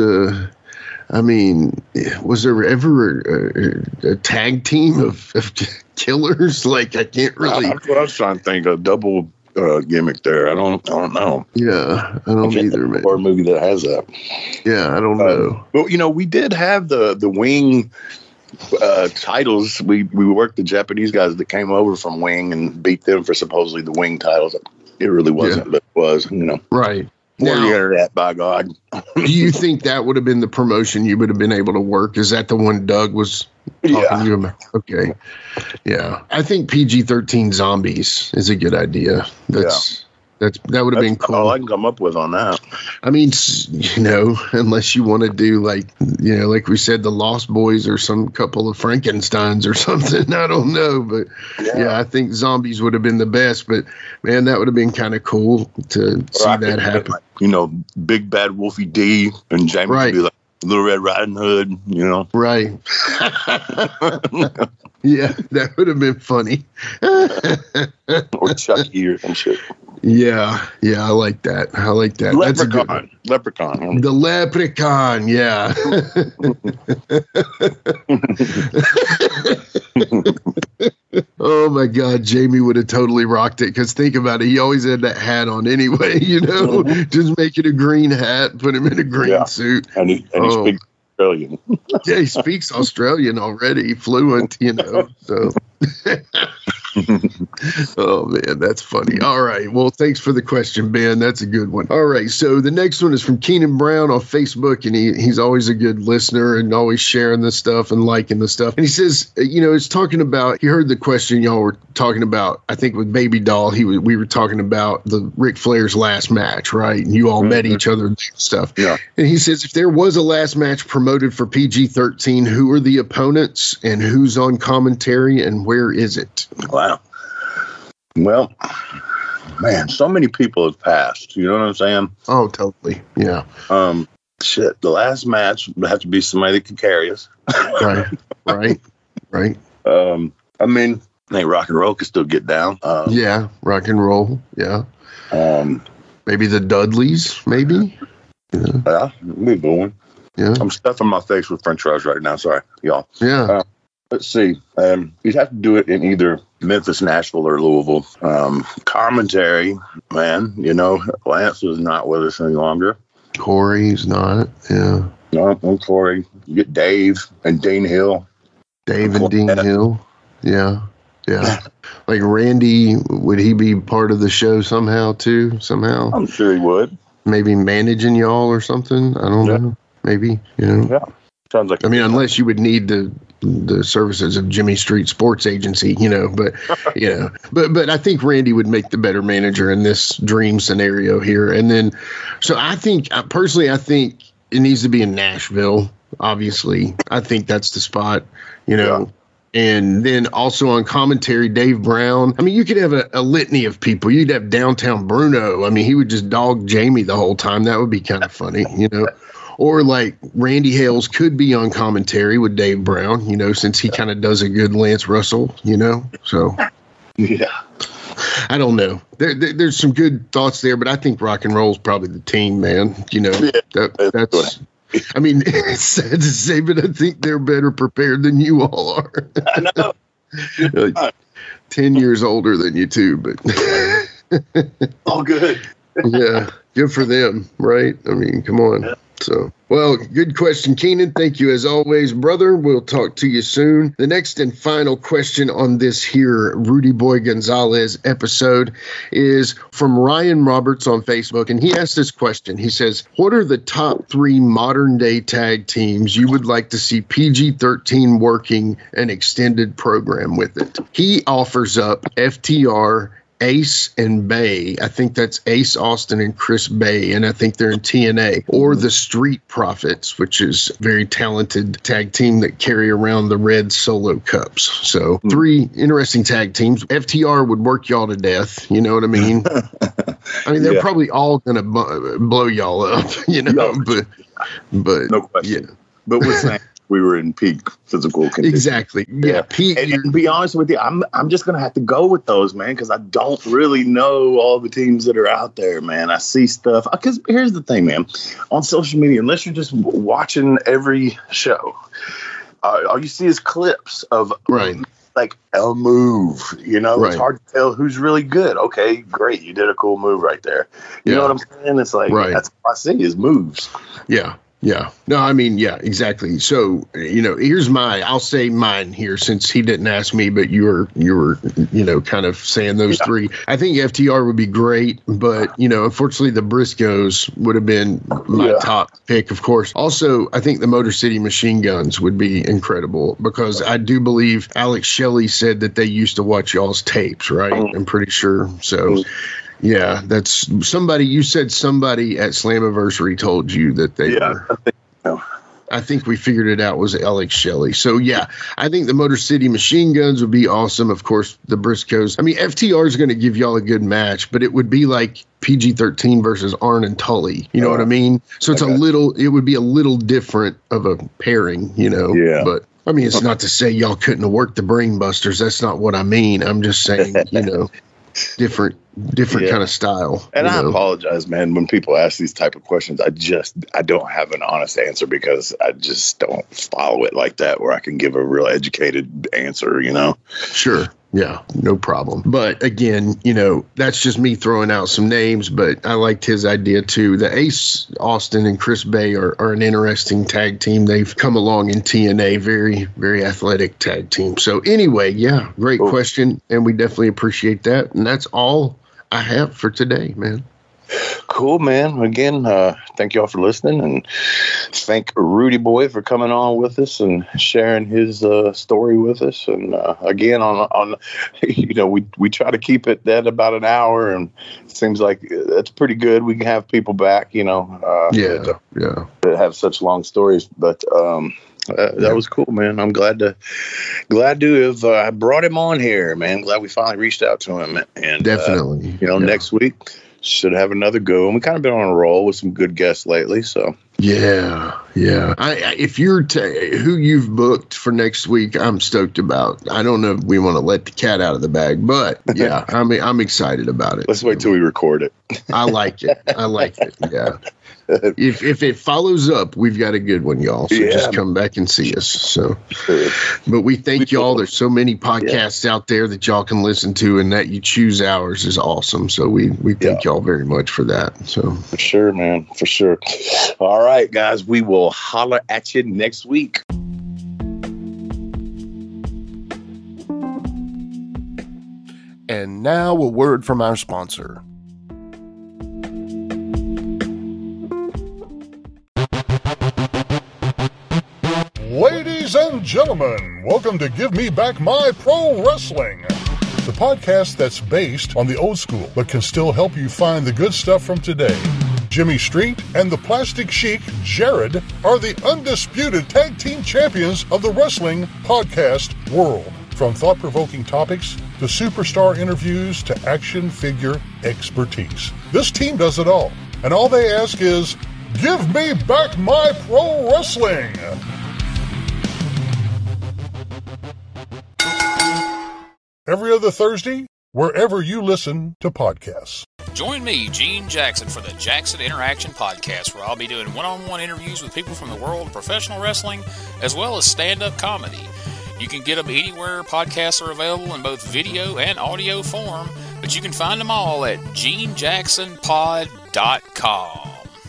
was there ever a tag team of killers? Like I can't really. That's what I was trying to think. A double gimmick there. I don't know. Yeah, I don't either, man. Horror movie that has that. Yeah, I don't know. Well, you know, we did have the Wing titles. We worked the Japanese guys that came over from Wing and beat them for supposedly the Wing titles. It really wasn't, but it was, you know. Right. More the internet, by God. Do you think that would have been the promotion you would have been able to work? Is that the one Doug was talking to you about? Okay. Yeah. I think PG-13 Zombies is a good idea. That would have been cool. All I can come up with on that. I mean, you know, unless you want to do like, you know, like we said, the Lost Boys or some couple of Frankensteins or something. I don't know. But I think Zombies would have been the best. But man, that would have been kind of cool to see that happen. Like, you know, Big Bad Wolfie D and Jamie would be like Little Red Riding Hood, you know. Right. Yeah, that would have been funny. Or Chucky or some shit. Yeah, I like that. Leprechaun. That's a good one. Leprechaun. The Leprechaun, yeah. Oh my God, Jamie would have totally rocked it. Because think about it, he always had that hat on anyway. You know, just make it a green hat, put him in a green suit, and he speaks Australian. Yeah, he speaks Australian already, fluent. You know, so. Oh man, that's funny. All right, well, thanks for the question, Ben. That's a good one. All right, so the next one is from Keenan Brown on Facebook, and he's always a good listener and always sharing the stuff and liking the stuff. And he says, you know, it's talking about, he heard the question y'all were talking about, I think with Baby Doll, we were talking about the Ric Flair's last match, right? And you all met each other and stuff. Yeah. And he says, if there was a last match promoted for PG-13, who are the opponents and who's on commentary and where is it? Wow. Well, man, so many people have passed. You know what I'm saying? Oh, totally. Yeah. Shit. The last match would have to be somebody that could carry us. Right. I mean, I think rock and roll could still get down. Yeah, rock and roll. Yeah. Maybe the Dudleys. Maybe. Yeah, we going. Yeah. I'm stuffing my face with French fries right now. Sorry, y'all. Yeah. Let's see. You'd have to do it in either Memphis, Nashville, or Louisville. Commentary, man. You know, Lance is not with us any longer. Corey's not. Yeah. No, Corey. You get Dave and Dean Hill. Dave and Dean Hill. Yeah. Like Randy, would he be part of the show somehow too? Somehow? I'm sure he would. Maybe managing y'all or something. I don't know. Maybe, you know. Yeah. Sounds like. I mean, unless you would need the services of Jimmy Street Sports Agency, you know. But but I think Randy would make the better manager in this dream scenario here. And then, so I think personally, I think it needs to be in Nashville. Obviously, I think that's the spot. You know. Yeah. And then also on commentary, Dave Brown. I mean, you could have a litany of people. You'd have Downtown Bruno. I mean, he would just dog Jamie the whole time. That would be kind of funny, you know. Or like Randy Hales could be on commentary with Dave Brown, you know, since he kind of does a good Lance Russell, you know. So, yeah. I don't know. There's some good thoughts there, but I think rock and roll is probably the team, man. You know, that's. I mean, it's sad to say, but I think they're better prepared than you all are. I know. 10 years older than you two, but all good. Yeah, good for them, right? I mean, come on. Yeah. So, well, good question, Keenan. Thank you as always, brother. We'll talk to you soon. The next and final question on this here Rudy Boy Gonzalez episode is from Ryan Roberts on Facebook. And he asked this question. He says, what are the top 3 modern day tag teams you would like to see PG-13 working an extended program with it? He offers up FTR, Ace and Bay. I think that's Ace Austin and Chris Bay, and I think they're in TNA. Or the Street Profits, which is a very talented tag team that carry around the red solo cups. So 3 interesting tag teams. FTR would work y'all to death. You know what I mean? I mean, they're probably all going to blow y'all up, you know, but no question. Yeah. But we're saying we were in peak physical condition. Exactly. Yeah. Peak. And to be honest with you, I'm just gonna have to go with those, man, because I don't really know all the teams that are out there, man. I see stuff. Because here's the thing, man. On social media, unless you're just watching every show, all you see is clips of like a move. You know, it's hard to tell who's really good. Okay, great, you did a cool move right there. You know what I'm saying? It's like that's what I see is moves. Yeah. Yeah. No, I mean, yeah, exactly. So, you know, I'll say mine here since he didn't ask me, but you were, you know, kind of saying those 3. I think FTR would be great, but, you know, unfortunately the Briscoes would have been my top pick, of course. Also, I think the Motor City Machine Guns would be incredible because I do believe Alex Shelley said that they used to watch y'all's tapes, right? I'm pretty sure. So, yeah, that's somebody. You said somebody at Slammiversary told you that they were. I think we figured it out was Alex Shelley. So, yeah, I think the Motor City Machine Guns would be awesome. Of course, the Briscoes. I mean, FTR is going to give y'all a good match, but it would be like PG-13 versus Arn and Tully. You know what I mean? So it would be a little different of a pairing, you know? Yeah. But I mean, it's not to say y'all couldn't have worked the Brain Busters. That's not what I mean. I'm just saying, you know, different kind of style. And I apologize, man, when people ask these type of questions. I don't have an honest answer because I just don't follow it like that where I can give a real educated answer, you know? Sure. Yeah, no problem. But again, you know, that's just me throwing out some names, but I liked his idea too. The Ace Austin and Chris Bay are an interesting tag team. They've come along in TNA, very, very athletic tag team. So anyway, yeah, great question. And we definitely appreciate that. And that's all I have for today, man. Cool, man. Again, thank you all for listening, and thank Rudy Boy for coming on with us and sharing his story with us. And again, on you know, we try to keep it at about an hour, and it seems like that's pretty good. We can have people back, you know, that have such long stories. But That was cool, man. I'm glad to have brought him on here, man. Glad we finally reached out to him. And definitely, next week should have another go. And we kind of been on a roll with some good guests lately, so. Yeah. If you're who you've booked for next week, I'm stoked about. I don't know if we want to let the cat out of the bag, but yeah, I'm excited about it. Let's wait till we record it. I like it. Yeah. If it follows up, we've got a good one, y'all. So just come back and see us. So, but we thank y'all. There's so many podcasts out there that y'all can listen to, and that you choose ours is awesome. So we thank y'all very much for that. So for sure, man, for sure. All right, guys, we will holler at you next week. And now a word from our sponsor. Ladies and gentlemen, welcome to Give Me Back My Pro Wrestling, the podcast that's based on the old school but can still help you find the good stuff from today. Jimmy Street and the Plastic Sheik, Jared, are the undisputed tag team champions of the wrestling podcast world. From thought-provoking topics to superstar interviews to action figure expertise. This team does it all, and all they ask is, give me back my pro wrestling! Every other Thursday, wherever you listen to podcasts. Join me, Gene Jackson, for the Jackson Interaction Podcast, where I'll be doing one-on-one interviews with people from the world of professional wrestling, as well as stand-up comedy. You can get them anywhere podcasts are available in both video and audio form, but you can find them all at GeneJacksonPod.com.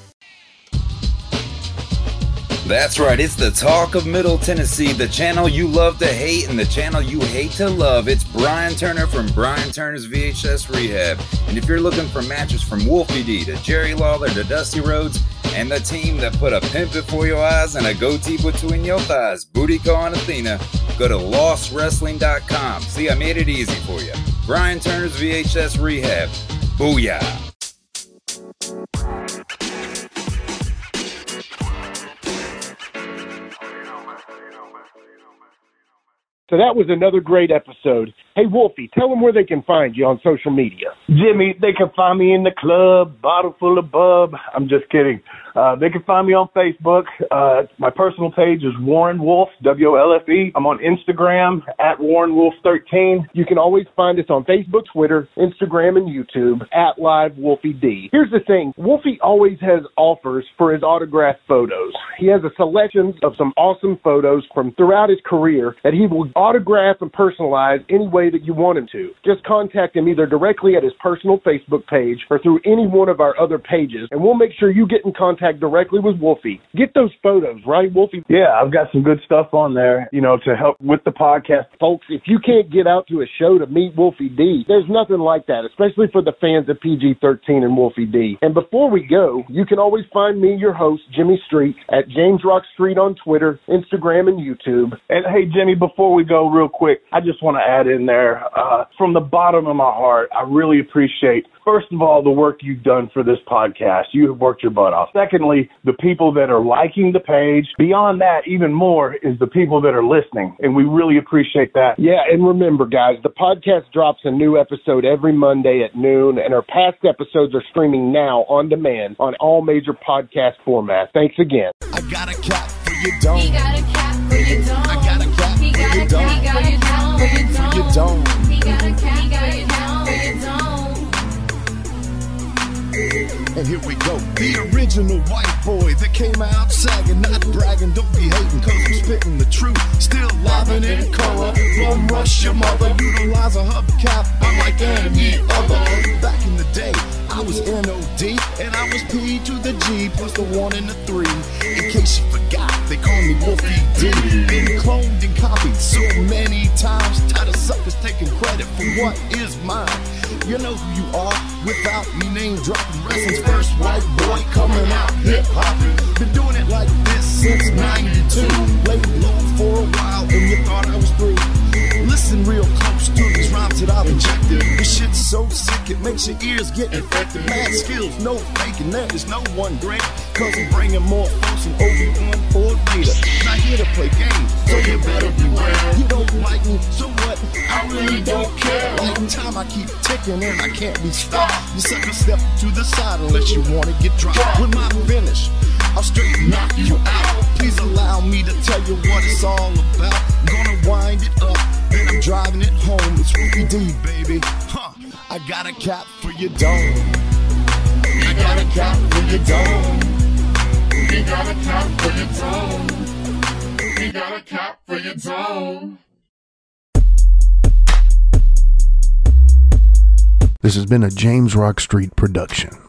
That's right, it's the talk of Middle Tennessee, the channel you love to hate and the channel you hate to love. It's Brian Turner from Brian Turner's VHS Rehab. And if you're looking for matches from Wolfie D to Jerry Lawler to Dusty Rhodes and the team that put a pimp before your eyes and a goatee between your thighs, Booty Call and Athena, go to LostWrestling.com. See, I made it easy for you. Brian Turner's VHS Rehab. Booyah. So that was another great episode. Hey, Wolfie, tell them where they can find you on social media. Jimmy, they can find me in the club, bottle full of bub. I'm just kidding. They can find me on Facebook. My personal page is Warren Wolf, WOLFE. I'm on Instagram at WarrenWolf13. You can always find us on Facebook, Twitter, Instagram, and YouTube at LiveWolfieD. Here's the thing. Wolfie always has offers for his autographed photos. He has a selection of some awesome photos from throughout his career that he will autograph and personalize any way that you want him to. Just contact him either directly at his personal Facebook page or through any one of our other pages, and we'll make sure you get in contact directly with Wolfie. Get those photos, right, Wolfie? Yeah, I've got some good stuff on there, to help with the podcast. Folks, if you can't get out to a show to meet Wolfie D, there's nothing like that, especially for the fans of PG-13 and Wolfie D. And before we go, you can always find me, your host, Jimmy Street, at James Rock Street on Twitter, Instagram, and YouTube. And hey, Jimmy, before we go real quick, I just want to add in there, from the bottom of my heart, I really appreciate, first of all, the work you've done for this podcast. You have worked your butt off. Secondly, the people that are liking the page. Beyond that, even more, is the people that are listening, and we really appreciate that. Yeah, and remember, guys, the podcast drops a new episode every Monday at noon, and our past episodes are streaming now on demand on all major podcast formats. Thanks again. I got a cap for your dome. He got a cap for your dome. I got a cap for your dome. He got a cap for your dome. He got a cap for your dome. And here we go. The original white boy that came out sagging, not bragging, don't be hating, cause I'm spitting the truth. Still livin' in color. Bum rush your mother, utilize a hubcap, unlike any other. Back in the day, I was NOD, and I was P to the G, plus the 1 and the 3. In case you forgot, they call me Wolfie D. Been cloned and copied so many times, tired of suckers taking credit for what is mine. You know who you are without me name dropping. Wrestling's first white boy coming out hip hop. Been doing it like this since '92. Laid low for a while and you thought I was through. Listen real close to these rhymes that I've injected. This shit's so sick it makes your ears get infected. Mad skills, no faking, there is no one great. Cause I'm bringing more folks than Obi-Wan or Vader. Not here to play games, so you better beware. You don't like me, so what? I really don't care. Like time I keep ticking and I can't be stopped. You sucker step to the side unless you wanna get dropped. With my finish, I'll straight knock you out. Please allow me to tell you what it's all about. I'm gonna wind it up, then I'm driving it home. It's Wolfie D, baby. Huh, I got a cap for your dome. I got a cap for your dome. We got a cap for your dome. We got a cap for your dome. This has been a James Rock Street production.